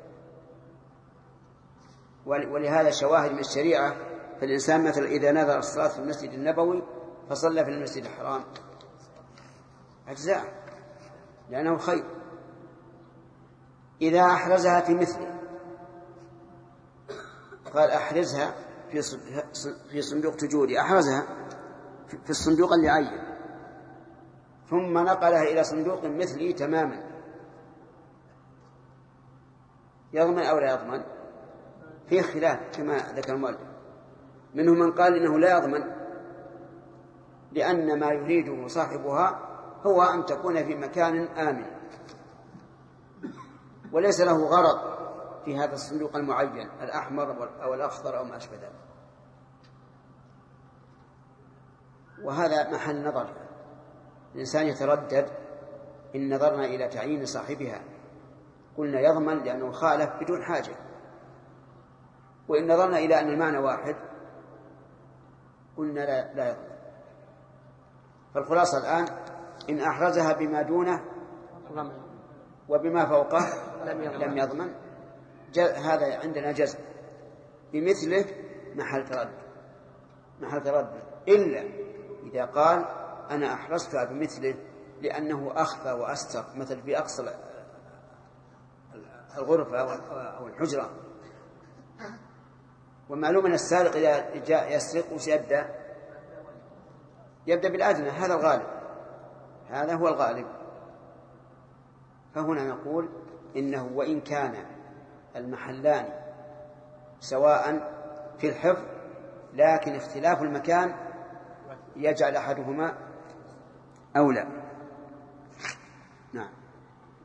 Speaker 3: ولهذا شواهد من الشريعة. فالإنسان مثلا إذا نذر الصلاة في المسجد النبوي فصلى في المسجد الحرام أجزاء، لأنه خير. إذا أحرزها في مثله، قال أحرزها في صندوق تجوري، أحرزها في الصندوق اللي عين، ثم نقلها إلى صندوق مثلي تماما، يضمن أو لا يضمن؟ فيه خلاف كما ذكر المؤلف. منهم من قال إنه لا يضمن، لأن ما يريده صاحبها هو أن تكون في مكان آمن، وليس له غرض في هذا الصندوق المعين الأحمر أو الأخضر أو ما أشبه ذلك. وهذا محل نظر. الإنسان يتردد إن نظرنا إلى تعيين صاحبها قلنا يضمن لأنه خالف بدون حاجة، وإن نظرنا إلى أن المعنى واحد قلنا لا يضمن. فالخلاصة الآن: إن أحرزها بما دونه وبما فوقه لم يضمن. هذا عندنا جزم. بمثله محل تردد، إلا إذا قال أنا أحرزتها بمثله لأنه أخفى وأستر، مثل في أقصى الغرفة أو الحجرة. ومعلوم أن السارق إذا جاء يسرق وش يبدأ بالأدنى، هذا الغالب، هذا هو الغالب. فهنا نقول إنه وإن كان المحلان سواء في الحفظ، لكن اختلاف المكان يجعل أحدهما أولى. نعم.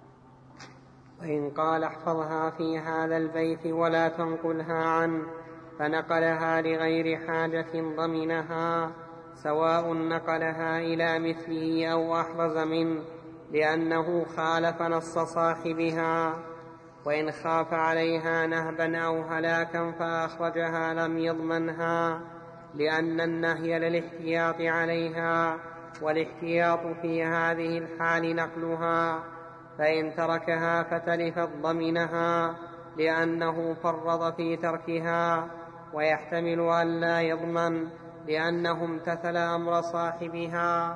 Speaker 2: وإن قال احفظها في هذا البيت ولا تنقلها عنه فنقلها لغير حاجة ضمنها، سواء نقلها إلى مثله أو أحرز منه، لأنه خالف نص صاحبها. وإن خاف عليها نهبا أو هلاكا فأخرجها لم يضمنها، لأن النهي للاحتياط عليها، والاحتياط في هذه الحال نقلها، فإن تركها فتلفت ضمنها لأنه فرط في تركها، ويحتمل أن لا يضمن لأنه امتثل أمر صاحبها.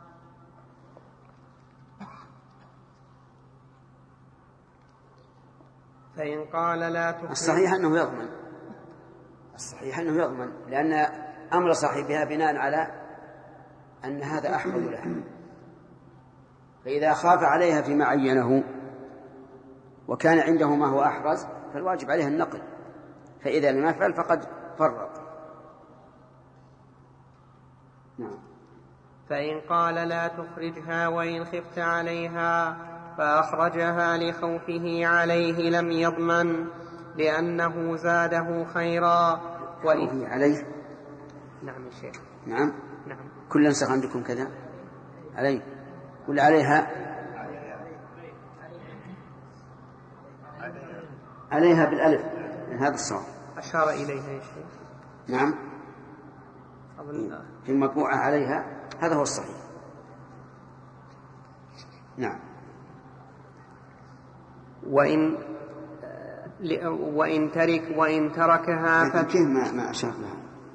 Speaker 2: فإن قال لا تخرج،
Speaker 3: الصحيح أنه يضمن لأن أمر صاحبها بناء على أن هذا أحفظ لها، فإذا خاف عليها فيما عينه وكان عنده ما هو أحرز فالواجب عليها النقل، فإذا لم يفعل فقد فرط. نعم.
Speaker 2: فإن قال لا تخرجها وإن خفت عليها فأخرجها لخوفه عليه لم يضمن، لأنه زاده خيرا.
Speaker 3: خوفه عليه.
Speaker 2: نعم يا شيخ.
Speaker 3: نعم.
Speaker 2: نعم.
Speaker 3: كل نسخ عندكم كذا عليه ولا عليها؟ عليها بالألف، من هذا الصواب.
Speaker 2: أشار إليها يا شيخ.
Speaker 3: نعم. في المطبوعة عليها، هذا هو الصحيح. نعم.
Speaker 2: وإن تركها
Speaker 3: كيف ما أشار لها؟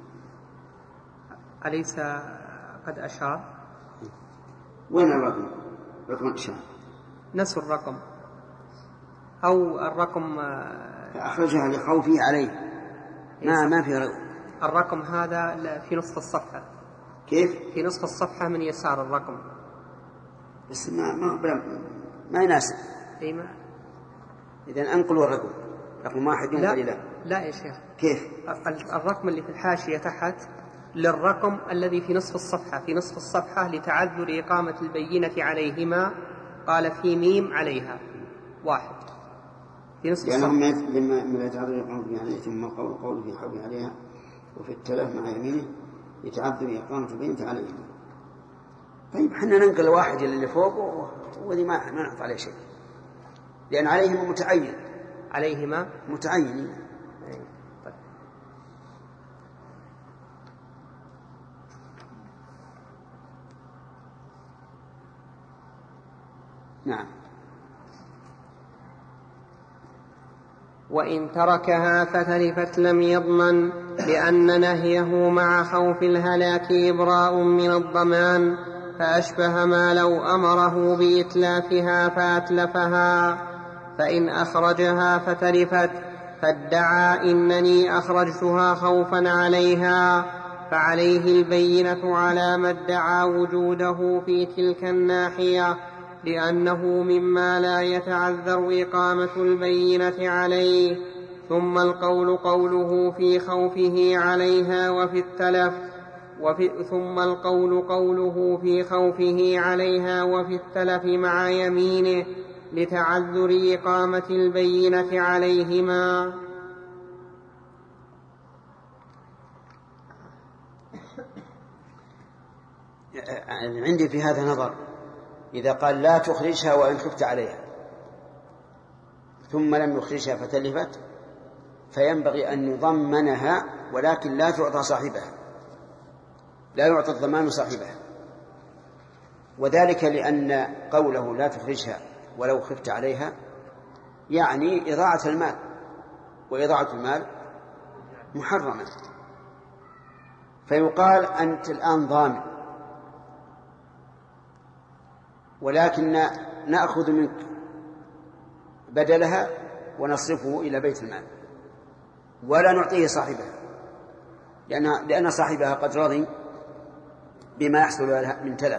Speaker 2: أليس قد أشار؟
Speaker 3: وين الرقم؟ رقم الإشارة
Speaker 2: نفس الرقم أو الرقم
Speaker 3: أخرجها لخوفه عليه. ما في رقم.
Speaker 2: الرقم هذا في نصف الصفحة.
Speaker 3: كيف؟
Speaker 2: في نصف الصفحة من يسار الرقم،
Speaker 3: بس ما يناسب. إذن أنقلوا الرقم، رقم واحد ينقل.
Speaker 2: لا يا شيخ.
Speaker 3: كيف؟
Speaker 2: الرقم اللي في الحاشية تحت للرقم الذي في نصف الصفحة. في نصف الصفحة لتعذر إقامة البينة عليهما قال في ميم عليها واحد في نصف الصفحة.
Speaker 3: لأنهم لا يتعذر إقامة عليها، ثم قول في حول عليها وفي التلف مع يمينه يتعذر إقامة البينة عليهما. طيب حنا ننقل واحد اللي فوقه وذي ما نحط عليه شيء، لأن عليهما متعين.
Speaker 2: عليهما
Speaker 3: متعين.
Speaker 2: طيب.
Speaker 3: نعم.
Speaker 2: وإن تركها فتلفت لم يضمن، لأن نهيه مع خوف الهلاك إبراء من الضمان، فأشبه ما لو أمره بإتلافها فأتلفها. فإن أخرجها فتلفت فادعى إنني أخرجتها خوفا عليها، فعليه البينة على ما ادعى وجوده في تلك الناحية، لأنه مما لا يتعذر إقامة البينة عليه. ثم القول قوله في خوفه عليها وفي التلف ثم القول قوله في خوفه عليها وفي التلف مع يمينه لتعذر إقامة البينة عليهما.
Speaker 3: عندي في هذا نظر. إذا قال لا تخرجها وإن خفت عليها ثم لم يخرجها فتلفت، فينبغي أن يضمنها ولكن لا تعطى صاحبها، لا يعطى الضمان صاحبها. وذلك لأن قوله لا تخرجها ولو خفت عليها يعني إضاعة المال، وإضاعة المال محرمة. فيقال أنت الآن ضامن، ولكن نأخذ منك بدلها ونصرفه إلى بيت المال ولا نعطيه صاحبها، لأن صاحبها قد رضي بما يحصل من تلف.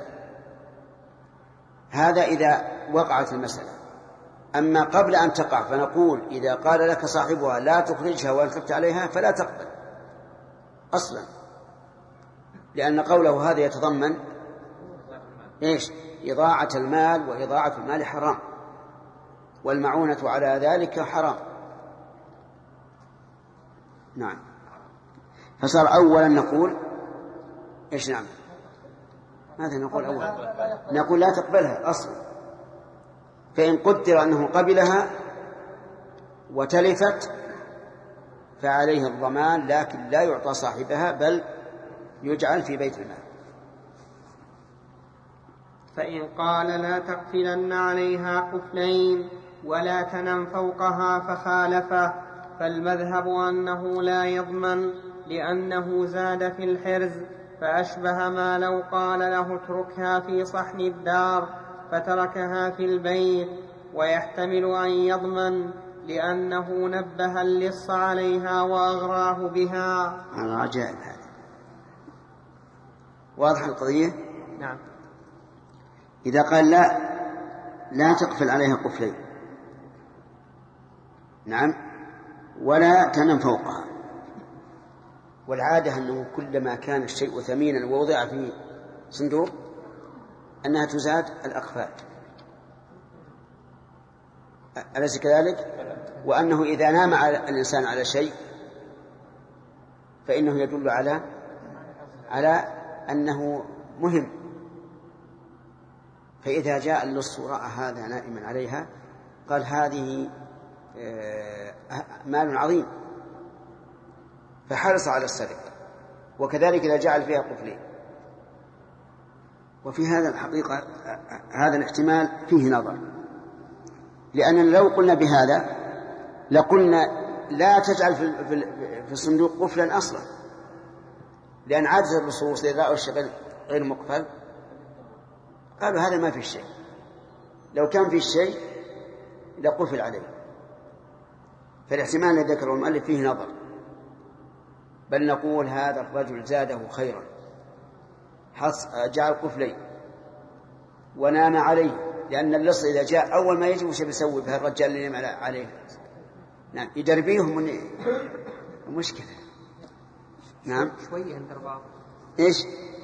Speaker 3: هذا إذا وقعت المسألة. أما قبل أن تقع فنقول إذا قال لك صاحبها لا تخرجها وإن خفت عليها فلا تقبل أصلا، لأن قوله هذا يتضمن إيش؟ إضاعة المال، وإضاعة المال حرام، والمعونة على ذلك حرام. نعم. فصار أولا نقول إيش نعمل؟ ماذا نقول أولا؟ نقول لا تقبلها أصلا. فإن قدر أنه قبلها وتلفت فعليه الضمان، لكن لا يعطى صاحبها بل يجعل في بيت المال.
Speaker 2: فإن قال لا تقفلن عليها قفلين ولا تنم فوقها فخالفه، فالمذهب أنه لا يضمن لأنه زاد في الحرز، فأشبه ما لو قال له اتركها في صحن الدار فتركها في البيت. ويحتمل أن يضمن لأنه نبه اللص عليها وأغراه بها.
Speaker 3: عجائب هذا. واضح القضية؟
Speaker 2: نعم.
Speaker 3: إذا قال لا تقفل عليها قفلين، نعم، ولا تنم فوقها، والعادة أنه كلما كان الشيء ثمينا ووضع في صندوق أنها تزاد الأقفال، أليس كذلك؟ وأنه إذا نام الإنسان على شيء فإنه يدل على أنه مهم. فإذا جاء اللص ورأى هذا نائما عليها قال هذه مال عظيم فحرص على السرقة. وكذلك إذا جعل فيها قفلين. وفي هذا الحقيقة هذا الاحتمال فيه نظر، لأننا لو قلنا بهذا لقلنا لا تجعل في الصندوق قفلا أصلا، لأن عادة اللصوص إذا رأوا الشيء غير مقفل قالوا هذا ما في شيء، لو كان في شيء لقفل عليه. فالاحتمال الذي ذكره المؤلف فيه نظر، بل نقول هذا الرجل زاده خيرا، جعل قفلين ونام عليه، لأن اللص إذا جاء أول ما يجي وش بيسوي بها الرجال اللي ينام عليه؟ نعم، يدربيهم من مشكلة. نعم
Speaker 2: شوية انترباط.
Speaker 3: إيش؟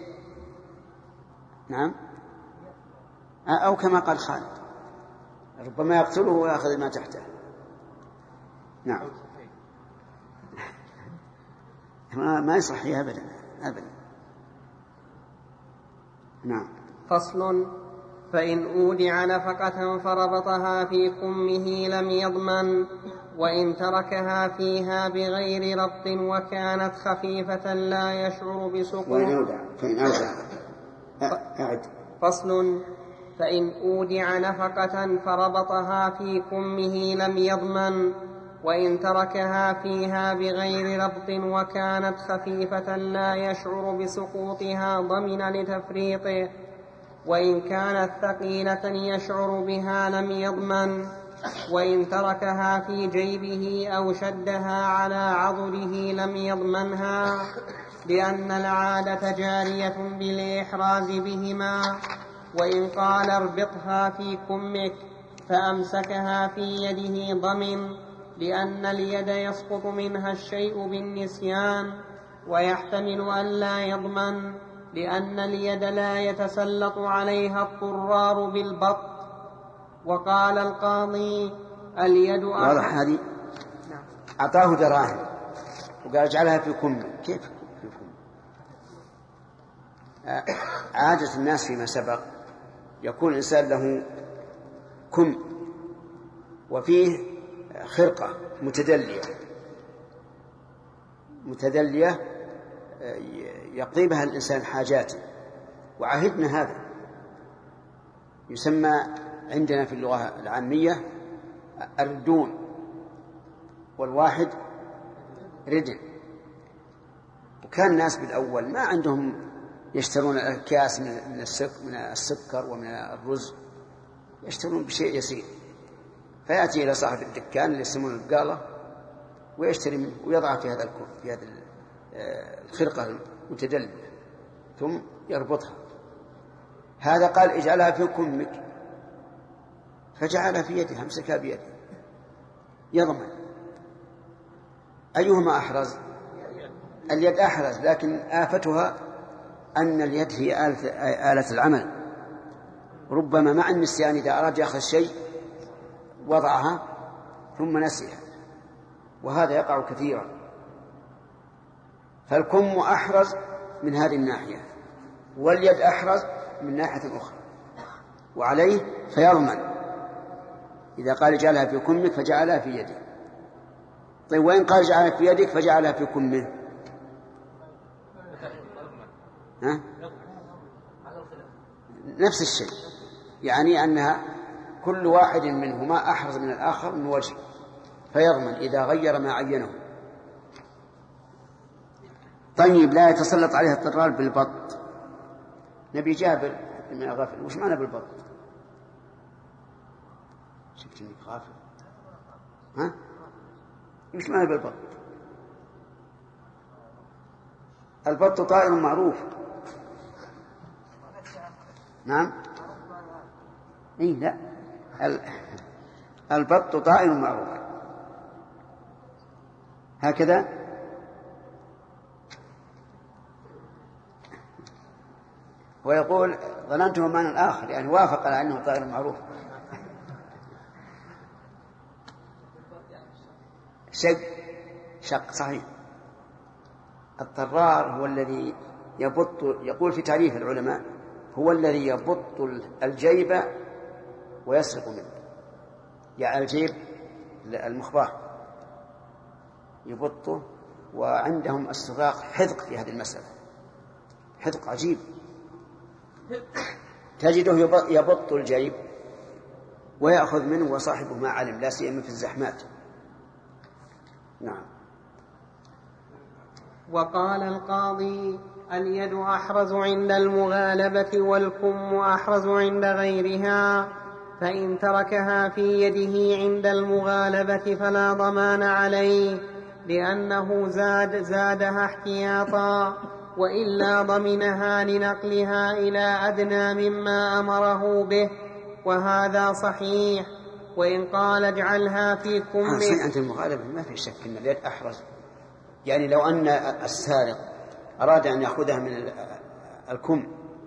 Speaker 3: نعم، أو كما قال خالد ربما يقتله ويأخذ ما تحته. نعم ما يصحي أبدا أبدا. نعم.
Speaker 2: فصل: فإن أودع نفقة فربطها في كمه لم يضمن، وإن تركها فيها بغير ربط وكانت خفيفة لا يشعر بسقوط. فصل: فإن أودع نفقة فربطها في كمه لم يضمن، وإن تركها فيها بغير ربط وكانت خفيفة لا يشعر بسقوطها ضمن لتفريطه، وإن كانت ثقيلة يشعر بها لم يضمن. وإن تركها في جيبه أو شدها على عضله لم يضمنها، لأن العادة جارية بالإحراز بهما. وإن قال اربطها في كمك فأمسكها في يده ضمن، لأن اليد يسقط منها الشيء بالنسيان. ويحتمل أن لا يضمن، لأن اليد لا يتسلط عليها الضرار بالبط. وقال القاضي: اليد
Speaker 3: واضح هذه؟ أعطاه دراهم وقال اجعلها في كم. كيف في كم؟ عادة الناس فيما سبق يكون الإنسان له كم وفيه خرقة متدلية يقضي بها الإنسان حاجاته، وعهدنا هذا يسمى عندنا في اللغة العامية الردون، والواحد ردل. وكان الناس بالأول ما عندهم يشترون الأكياس من السكر ومن الرز، يشترون بشيء يسير، فيأتي إلى صاحب الدكان اللي يسمونه البقالة ويشتري منه ويضع في هذا الخرقة المتدلية ثم يربطها. هذا قال اجعلها في كمك، فجعلها في يده، امسكها بيده، يضمن. أيهما أحرز؟ اليد أحرز، لكن آفتها أن اليد هي آلة العمل، ربما مع النسيان إذا أراد يأخذ شيء وضعها ثم نسيها، وهذا يقع كثيرا. فالكم أحرز من هذه الناحية واليد أحرز من ناحية أخرى، وعليه فيضمن إذا قال اجعلها في كمك فجعلها في يدك. طيب وإن قال اجعلها في يدك فجعلها في كمه؟ نفس الشيء، يعني أنها كل واحد منهما أحرز من الآخر من وجه، فيضمن إذا غير ما عينه. طيب لا يتسلط عليها الضرار بالبط. نبي جابر من غافل، وش معنى بالبط؟ شفت انك غافل؟ ها؟ وش معنى بالبط؟ البط طائر معروف. نعم. إيه لا، البط طائر معروف هكذا. ويقول ظننته معنى آخر، يعني وافق على أنه طائر معروف. شق صحيح. الطرار هو الذي يبط، يقول في تعريف العلماء هو الذي يبط الجيب ويسرق منه، يعني الجيب المخباه يبطه، وعندهم السراق حذق في هذه المسألة، حذق عجيب. تجده يبط الجيب ويأخذ منه وصاحبه ما علم، لا سيما في الزحمات. نعم.
Speaker 2: وقال القاضي: اليد أحرز عند المغالبة والكم أحرز عند غيرها، فإن تركها في يده عند المغالبة فلا ضمان عليه لأنه زادها احتياطا، وإلا ضمنها لنقلها إلى أدنى مما أمره به، وهذا صحيح. وإن قال اجعلها في كمك.
Speaker 3: عند المغالبة ما في شك أن اليد أحرز، يعني لو أن السارق أراد أن يأخذها من الكم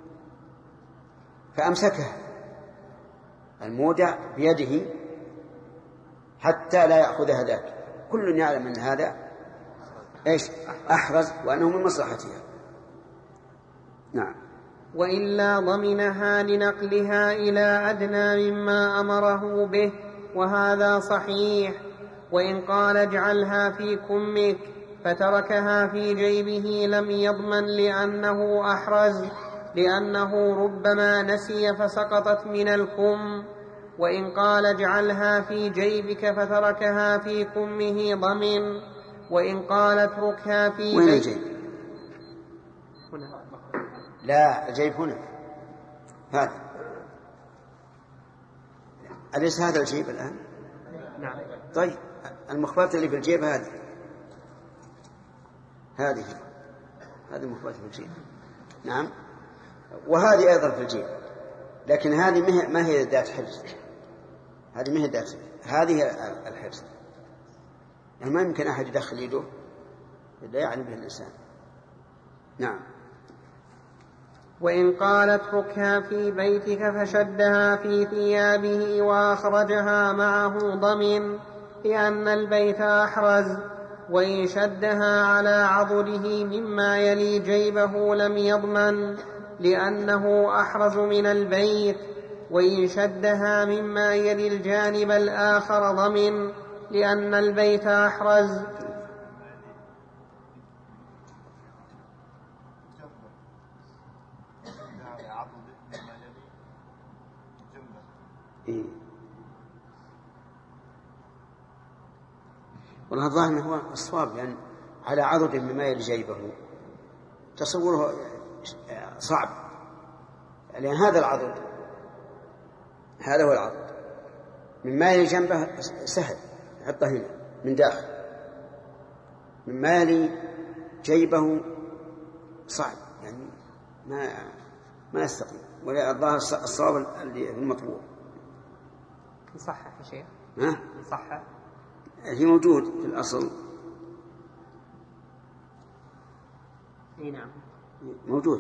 Speaker 3: فأمسكها المودع بيده حتى لا يأخذها ذاك، كل يعلم أن هذا إيش أحرز وأنه من مصلحتها. نعم.
Speaker 2: وإلا ضمنها لنقلها إلى أدنى مما أمره به، وهذا صحيح. وإن قال اجعلها في كمك فتركها في جيبه لم يضمن لأنه أحرز، لأنه ربما نسي فسقطت من الكم. وإن قال اجعلها في جيبك فتركها في كمه ضمن. وإن قال اتركها في
Speaker 3: وين الجيب؟ هنا. لا، الجيب هنا. هذا أليس هذا الجيب الآن؟
Speaker 2: نعم.
Speaker 3: طيب المخبات اللي في الجيب هذه المخبات في الجيب. نعم. وهذه أيضا في الجيب، لكن هذه ما هي ذات حفظ، هذه ما هي ذات، هذه الحفظ، يعني ما يمكن أحد يدخل يده لا يعلم به الإنسان. نعم.
Speaker 2: وإن قال اتركها في بيتك فشدها في ثيابه وأخرجها معه ضمن، لأن البيت أحرز. وإن شدها على عضده مما يلي جيبه لم يضمن، لأنه أحرز من البيت. وإن شدها مما يلي الجانب الآخر ضمن، لأن البيت أحرز.
Speaker 3: والله الظاهر أنه هو الصواب، لأن على عضد مما يلي جيبه تصوره صعب، لأن هذا العضد، هذا هو العضد، مما يلي جنبه سهل حطه هنا من داخل، مما يلي جيبه صعب، يعني ما يستطيع. ولا الظاهر الصواب اللي المطبوع.
Speaker 2: نصحح يا شيخ.
Speaker 3: ها؟
Speaker 2: نصحح.
Speaker 3: هي موجود في الأصل.
Speaker 2: نعم.
Speaker 3: موجود.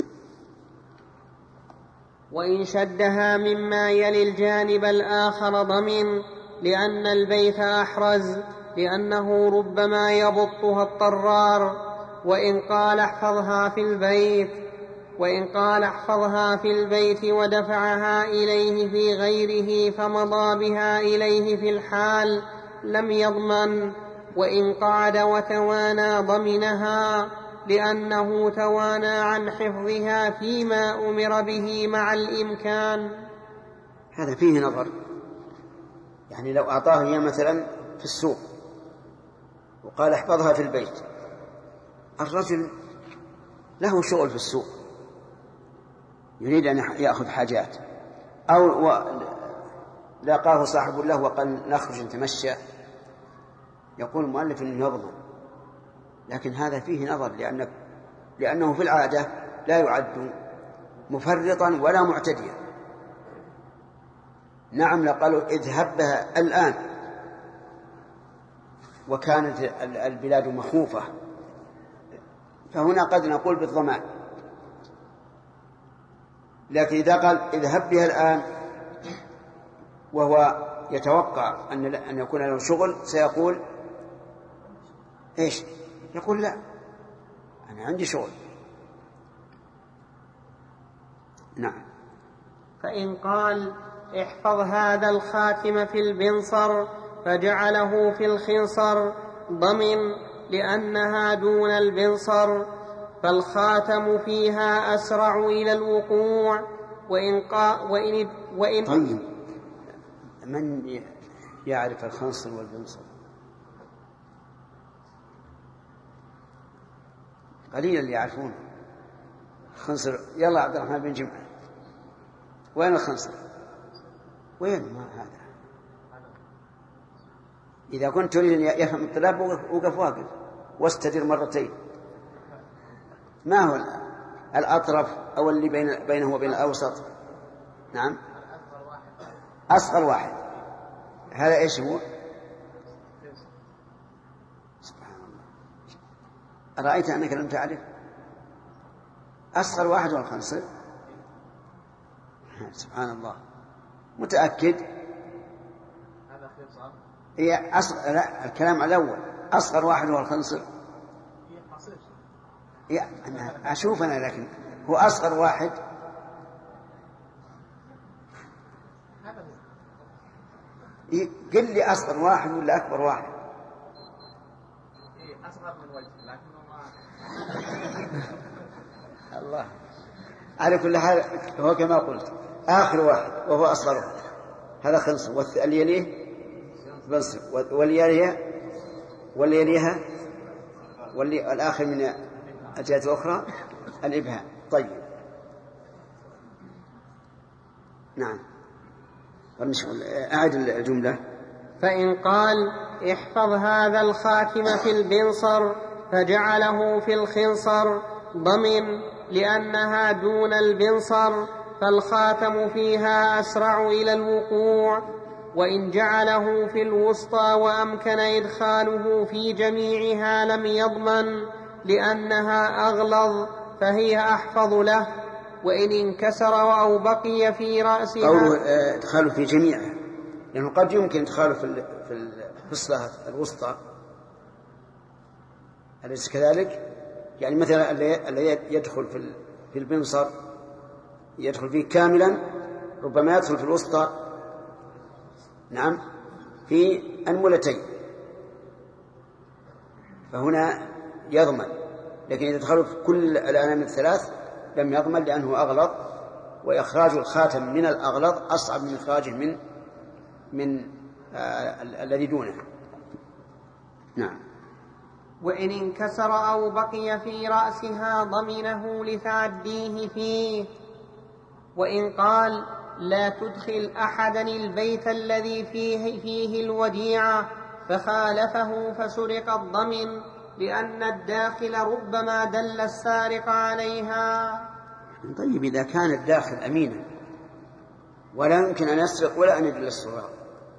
Speaker 2: وإن شدها مما يلي الجانب الآخر ضمن، لأن البيت أحرز، لأنه ربما يبطها الطرار. وإن قال احفظها في البيت ودفعها إليه في غيره فمضى بها إليه في الحال لم يضمن، وإن قعد وتوانى ضمنها، لأنه توانى عن حفظها فيما أمر به مع الإمكان.
Speaker 3: هذا فيه نظر. يعني لو أعطاه إياه مثلا في السوق وقال احفظها في البيت، الرجل له شغل في السوق يريد أن يأخذ حاجات، أو لاقاه صاحب له وقال نخرج نتمشى، يقول المؤلف أنه يضمن. لكن هذا فيه نظر، لأنه في العادة لا يعد مفرطا ولا معتديا. نعم لقالوا اذهب بها الآن وكانت البلاد مخوفة، فهنا قد نقول بالضمان. لكن إذا قال اذهب بها الآن وهو يتوقع أن يكون له شغل، سيقول إيش؟ يقول لا، أنا عندي شغل. نعم.
Speaker 2: فإن قال احفظ هذا الخاتم في البنصر فجعله في الخنصر ضمن، لأنها دون البنصر، فالخاتم فيها أسرع إلى الوقوع. وإن
Speaker 3: طيب، من يعرف الخنصر والبنصر؟ قليل اللي يعرفون الخنصر. يلا عبد الرحمن بن جمعة، وين الخنصر؟ وين ما هذا؟ إذا كنت تريد أن يفهم الطلاب وقف واستدر مرتين. ما هو الأطرف أو اللي بينه وبين الأوسط؟ نعم، أصغر واحد. هذا إيش هو؟ سبحان الله، أرأيت أنك لم تعرف؟ أصغر واحد هو الخنصر. سبحان الله، متأكد؟
Speaker 7: هذا خنصر.
Speaker 3: لا، الكلام على الأول. أصغر واحد هو الخنصر. أنا أشوف لكن هو أصغر واحد. قل لي أصغر واحد ولا أكبر واحد؟
Speaker 7: أصغر من وجه لكنه ما
Speaker 3: الله. على كل حال هو كما قلت آخر واحد وهو أصغر واحد، هذا خنصر. واللي يليه بنصر، واللي يليها واللي الآخر من الجهة الأخرى الإبهام. طيب، نعم. أعد الجملة.
Speaker 2: فإن قال احفظ هذا الخاتم في البنصر فجعله في الخنصر ضمن، لأنها دون البنصر، فالخاتم فيها أسرع إلى الوقوع. وإن جعله في الوسطى وأمكن إدخاله في جميعها لم يضمن، لأنها أغلظ فهي أحفظ له. وإن انكسر أو بقي في رأسها،
Speaker 3: أو إدخاله في جميعها، لأنه قد يمكن إدخاله في الفصلة الوسطى، أليس كذلك؟ يعني مثلا الذي يدخل في البنصر يدخل فيه كاملا، ربما يدخل في الوسطى، نعم، في أنملتين، فهنا يضمن. لكن إذا دخلوا في كل الأنامل الثلاث لم يضمن، لأنه أغلظ، وإخراج الخاتم من الأغلظ أصعب من إخراجه من الذي دونه. نعم.
Speaker 2: وإن انكسر أو بقي في رأسها ضمنه لتعديه فيه. وإن قال لا تدخل أحدا البيت الذي فيه الوديعة فخالفه فسرق الضمن، لأن الداخل ربما دل السارق عليها.
Speaker 3: طيب، إذا كان الداخل أمينا ولا يمكن أن يسرق ولا أن يدل السراق،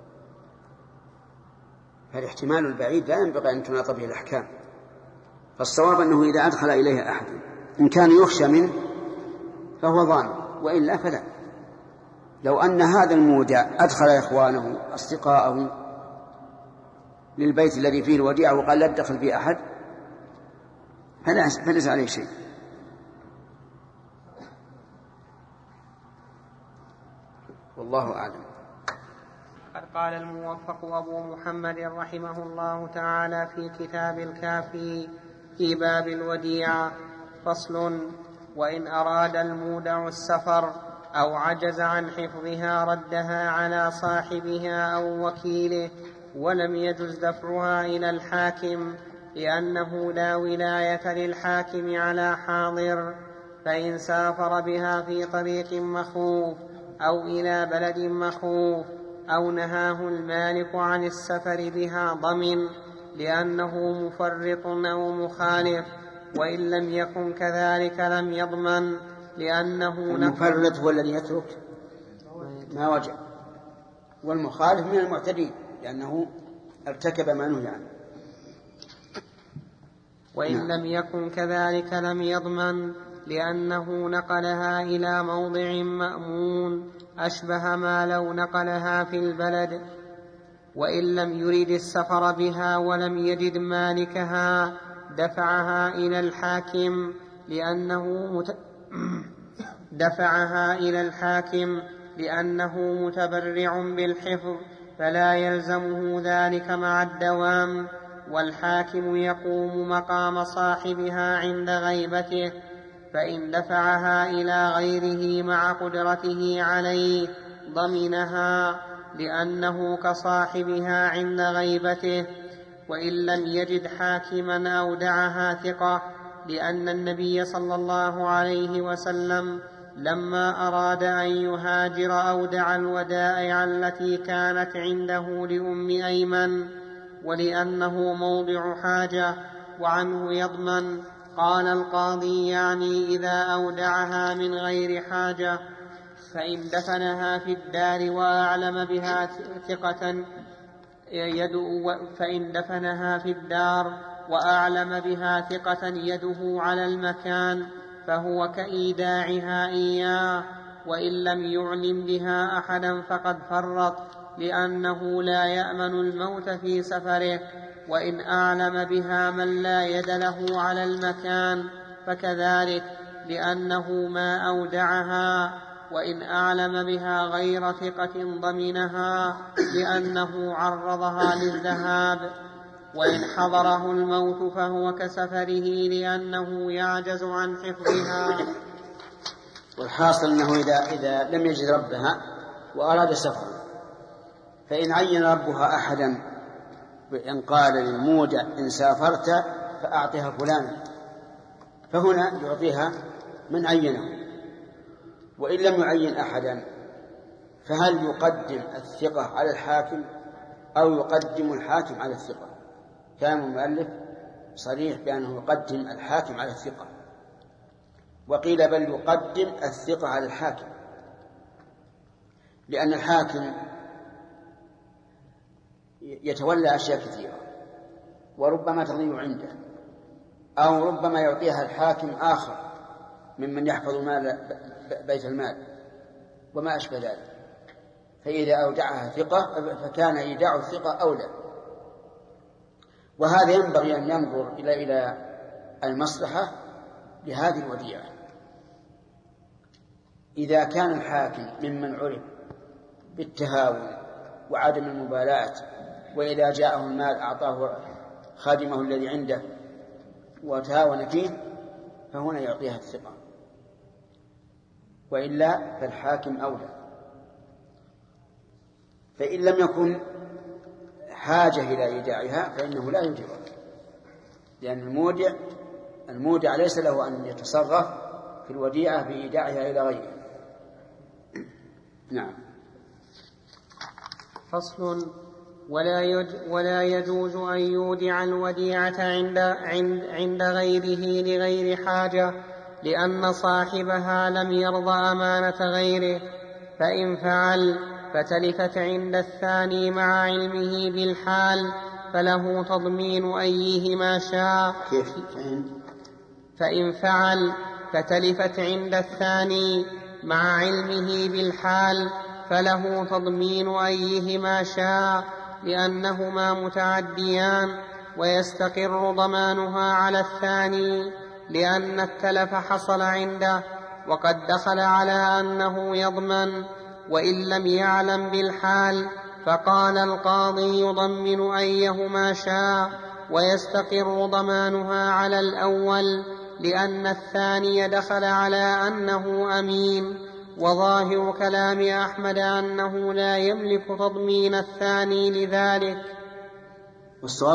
Speaker 3: فالاحتمال البعيد لا ينبغي أن تناط به الأحكام. فالصواب أنه إذا أدخل إليه أحد إن كان يخشى منه فهو ضامن، وإلا فلا. لو أن هذا المودع أدخل إخوانه أصدقاءه للبيت الذي فيه الوديعة وقال لا تدخل فيه أحد، فليس عليه شيء. والله أعلم.
Speaker 2: قد قال الموفق أبو محمد رحمه الله تعالى في كتاب الكافي في باب الوديعة: فصل: وإن أراد المودع السفر أو عجز عن حفظها ردها على صاحبها أو وكيله، ولم يجز دفعها إلى الحاكم، لأنه لا ولاية للحاكم على حاضر. فإن سافر بها في طريق مخوف أو إلى بلد مخوف أو نهاه المالك عن السفر بها ضمن، لأنه مفرط أو مخالف. وإن لم يكن كذلك لم يضمن، لأنه
Speaker 3: المفرط هو الذي يترك ما وجب، والمخالف من المعتدين لأنه ارتكب ما نهي عنه.
Speaker 2: وإن لم يكن كذلك لم يضمن، لأنه نقلها إلى موضع مأمون أشبه ما لو نقلها في البلد. وإن لم يرد السفر بها ولم يجد مالكها دفعها إلى الحاكم، لأنه متبرع بالحفظ، فلا يلزمه ذلك مع الدوام، والحاكم يقوم مقام صاحبها عند غيبته. فإن دفعها إلى غيره مع قدرته عليه ضمنها، لأنه كصاحبها عند غيبته. وإن لم يجد حاكما أودعها ثقة، لأن النبي صلى الله عليه وسلم لما أراد أن يهاجر أودع الودائع التي كانت عنده لأم أيمن، ولأنه موضع حاجة وعنه يضمن. قال القاضي: يعني إذا أودعها من غير حاجة، فإن دفنها في الدار وأعلم بها ثقة يده على المكان، فهو كإيداعها إياه. وإن لم يعلم بها أحدا فقد فرط، لأنه لا يأمن الموت في سفره. وإن أعلم بها من لا يد له على المكان فكذلك، لأنه ما أودعها. وإن أعلم بها غير ثقة ضمنها، لأنه عرضها للذهاب. وإن حضره الموت فهو كسفره، لأنه يعجز عن حفظها.
Speaker 3: والحاصل أنه إذا لم يجد ربها وأراد سفرا، فإن عين ربها أحدا، وإن قال للمودع: إن سافرت فأعطها فلانا، فهنا يعطيها من عينه. وإن لم يعين أحدا، فهل يقدم الثقة على الحاكم أو يقدم الحاكم على الثقة؟ كان المؤلف صريح بأنه يقدم الحاكم على الثقة، وقيل بل يقدم الثقة على الحاكم، لأن الحاكم يتولى أشياء كثيرة، وربما تضيع عنده، أو ربما يعطيها الحاكم آخر ممن يحفظ مال بيت المال وما أشبه ذلك. فإذا أودعها ثقة فكان إيداع الثقة أولى. وهذا ينبغي أن ينظر إلى المصلحة لهذه الوديعة. إذا كان الحاكم ممن عرف بالتهاون وعدم المبالاة، وإذا جاءه المال أعطاه خادمه الذي عنده وتهاون فيه، فهنا يعطيها الثقة، وإلا فالحاكم أولى. فإن لم يكن حاجة إلى إيداعها فإنه لا يجبر، لأن المودع ليس له أن يتصرف في الوديعة بإيداعها إلى غيره. نعم.
Speaker 2: فصل: ولا يجوز أن يودع الوديعة عند غيره لغير حاجة، لأن صاحبها لم يرض أمانة غيره. فإن فعل فتلفت عند الثاني مع علمه بالحال، فله تضمين أيهما شاء. فإن فعل فتلفت عند الثاني مع علمه بالحال، فله تضمين أيهما شاء، لأنهما متعديان. ويستقر ضمانها على الثاني لأن التلف حصل عنده وقد دخل على أنه يضمن، وإن لم يعلم بالحال فقال القاضي يضمن أيهما شاء ويستقر ضمانها على الأول لأن الثاني دخل على أنه أمين. وظاهر كلام أحمد أنه لا يملك تضمين الثاني لذلك.
Speaker 3: والصواب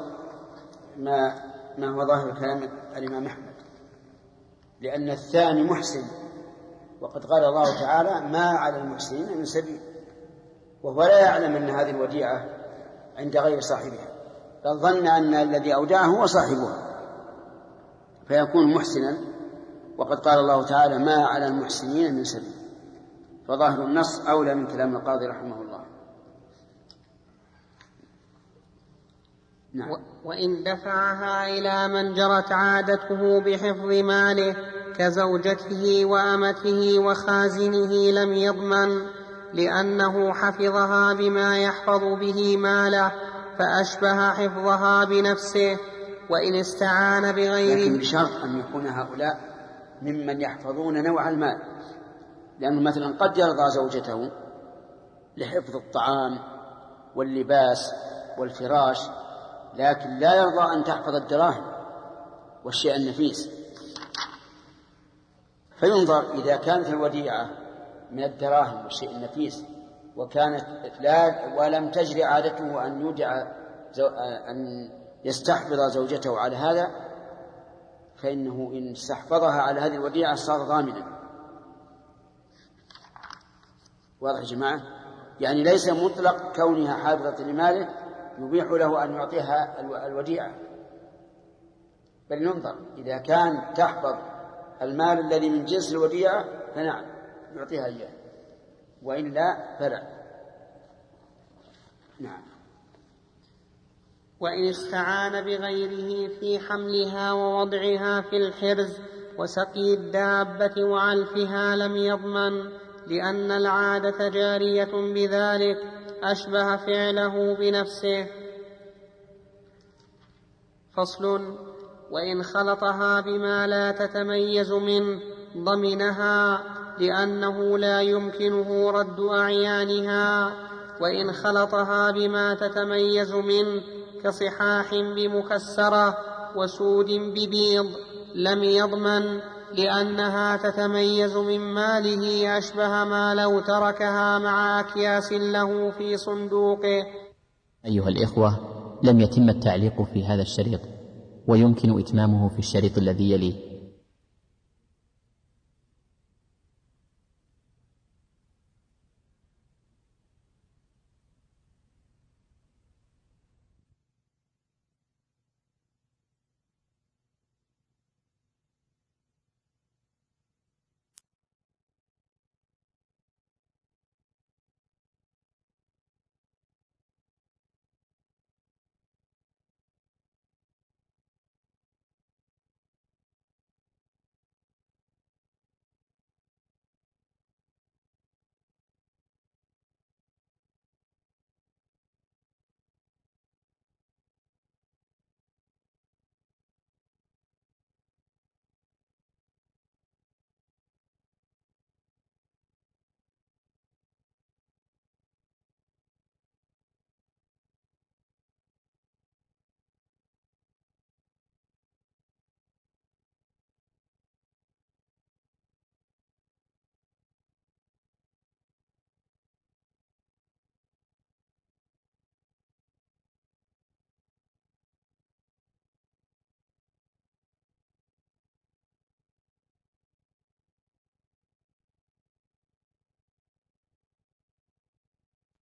Speaker 3: ما هو ظاهر كلام الإمام أحمد، لأن الثاني محسن، وقد قال الله تعالى ما على المحسنين من سبيل، وهو لا يعلم أن هذه الوديعة عند غير صاحبها، بل ظن أن الذي أودعه هو صاحبها فيكون محسنا، وقد قال الله تعالى ما على المحسنين من سبيل، فظاهر النص أولى من كلام القاضي رحمه الله. نعم.
Speaker 2: وإن دفعها إلى من جرت عادته بحفظ ماله كزوجته وأمته وخازنه لم يضمن، لأنه حفظها بما يحفظ به ماله فأشبه حفظها بنفسه. وإن استعان بغيره،
Speaker 3: لكن بشرط أن يكون هؤلاء ممن يحفظون نوع المال، لأنه مثلا قد يرضى زوجته لحفظ الطعام واللباس والفراش، لكن لا يرضى أن تحفظ الدراهم والشيء النفيس، فينظر إذا كانت الوديعة من الدراهم والشيء النفيس وكانت ولم تجري عادته أن يستحفظ زوجته على هذا، فإنه إن استحفظها على هذه الوديعة صار ضامنا. واضح يا جماعة؟ يعني ليس مطلق كونها حافظة لماله يبيح له أن يعطيها الوديعة، بل ننظر إذا كان تحفظ المال الذي من جنس الوديعة فنعم يعطيها إياه، وإلا فلا. نعم.
Speaker 2: وإن استعان بغيره في حملها ووضعها في الحرز وسقي الدابة وعلفها لم يضمن، لأن العادة جارية بذلك أشبه فعله بنفسه. فصل. وإن خلطها بما لا تتميز منه ضمنها، لأنه لا يمكنه رد أعيانها. وإن خلطها بما تتميز منه كصحاح بمكسرة وسود ببيض لم يضمن، لأنها تتميز من ماله أشبه ما لو تركها مع أكياس له في صندوقه.
Speaker 1: أيها الإخوة، لم يتم التعليق في هذا الشريط، ويمكن إتمامه في الشريط الذي يليه.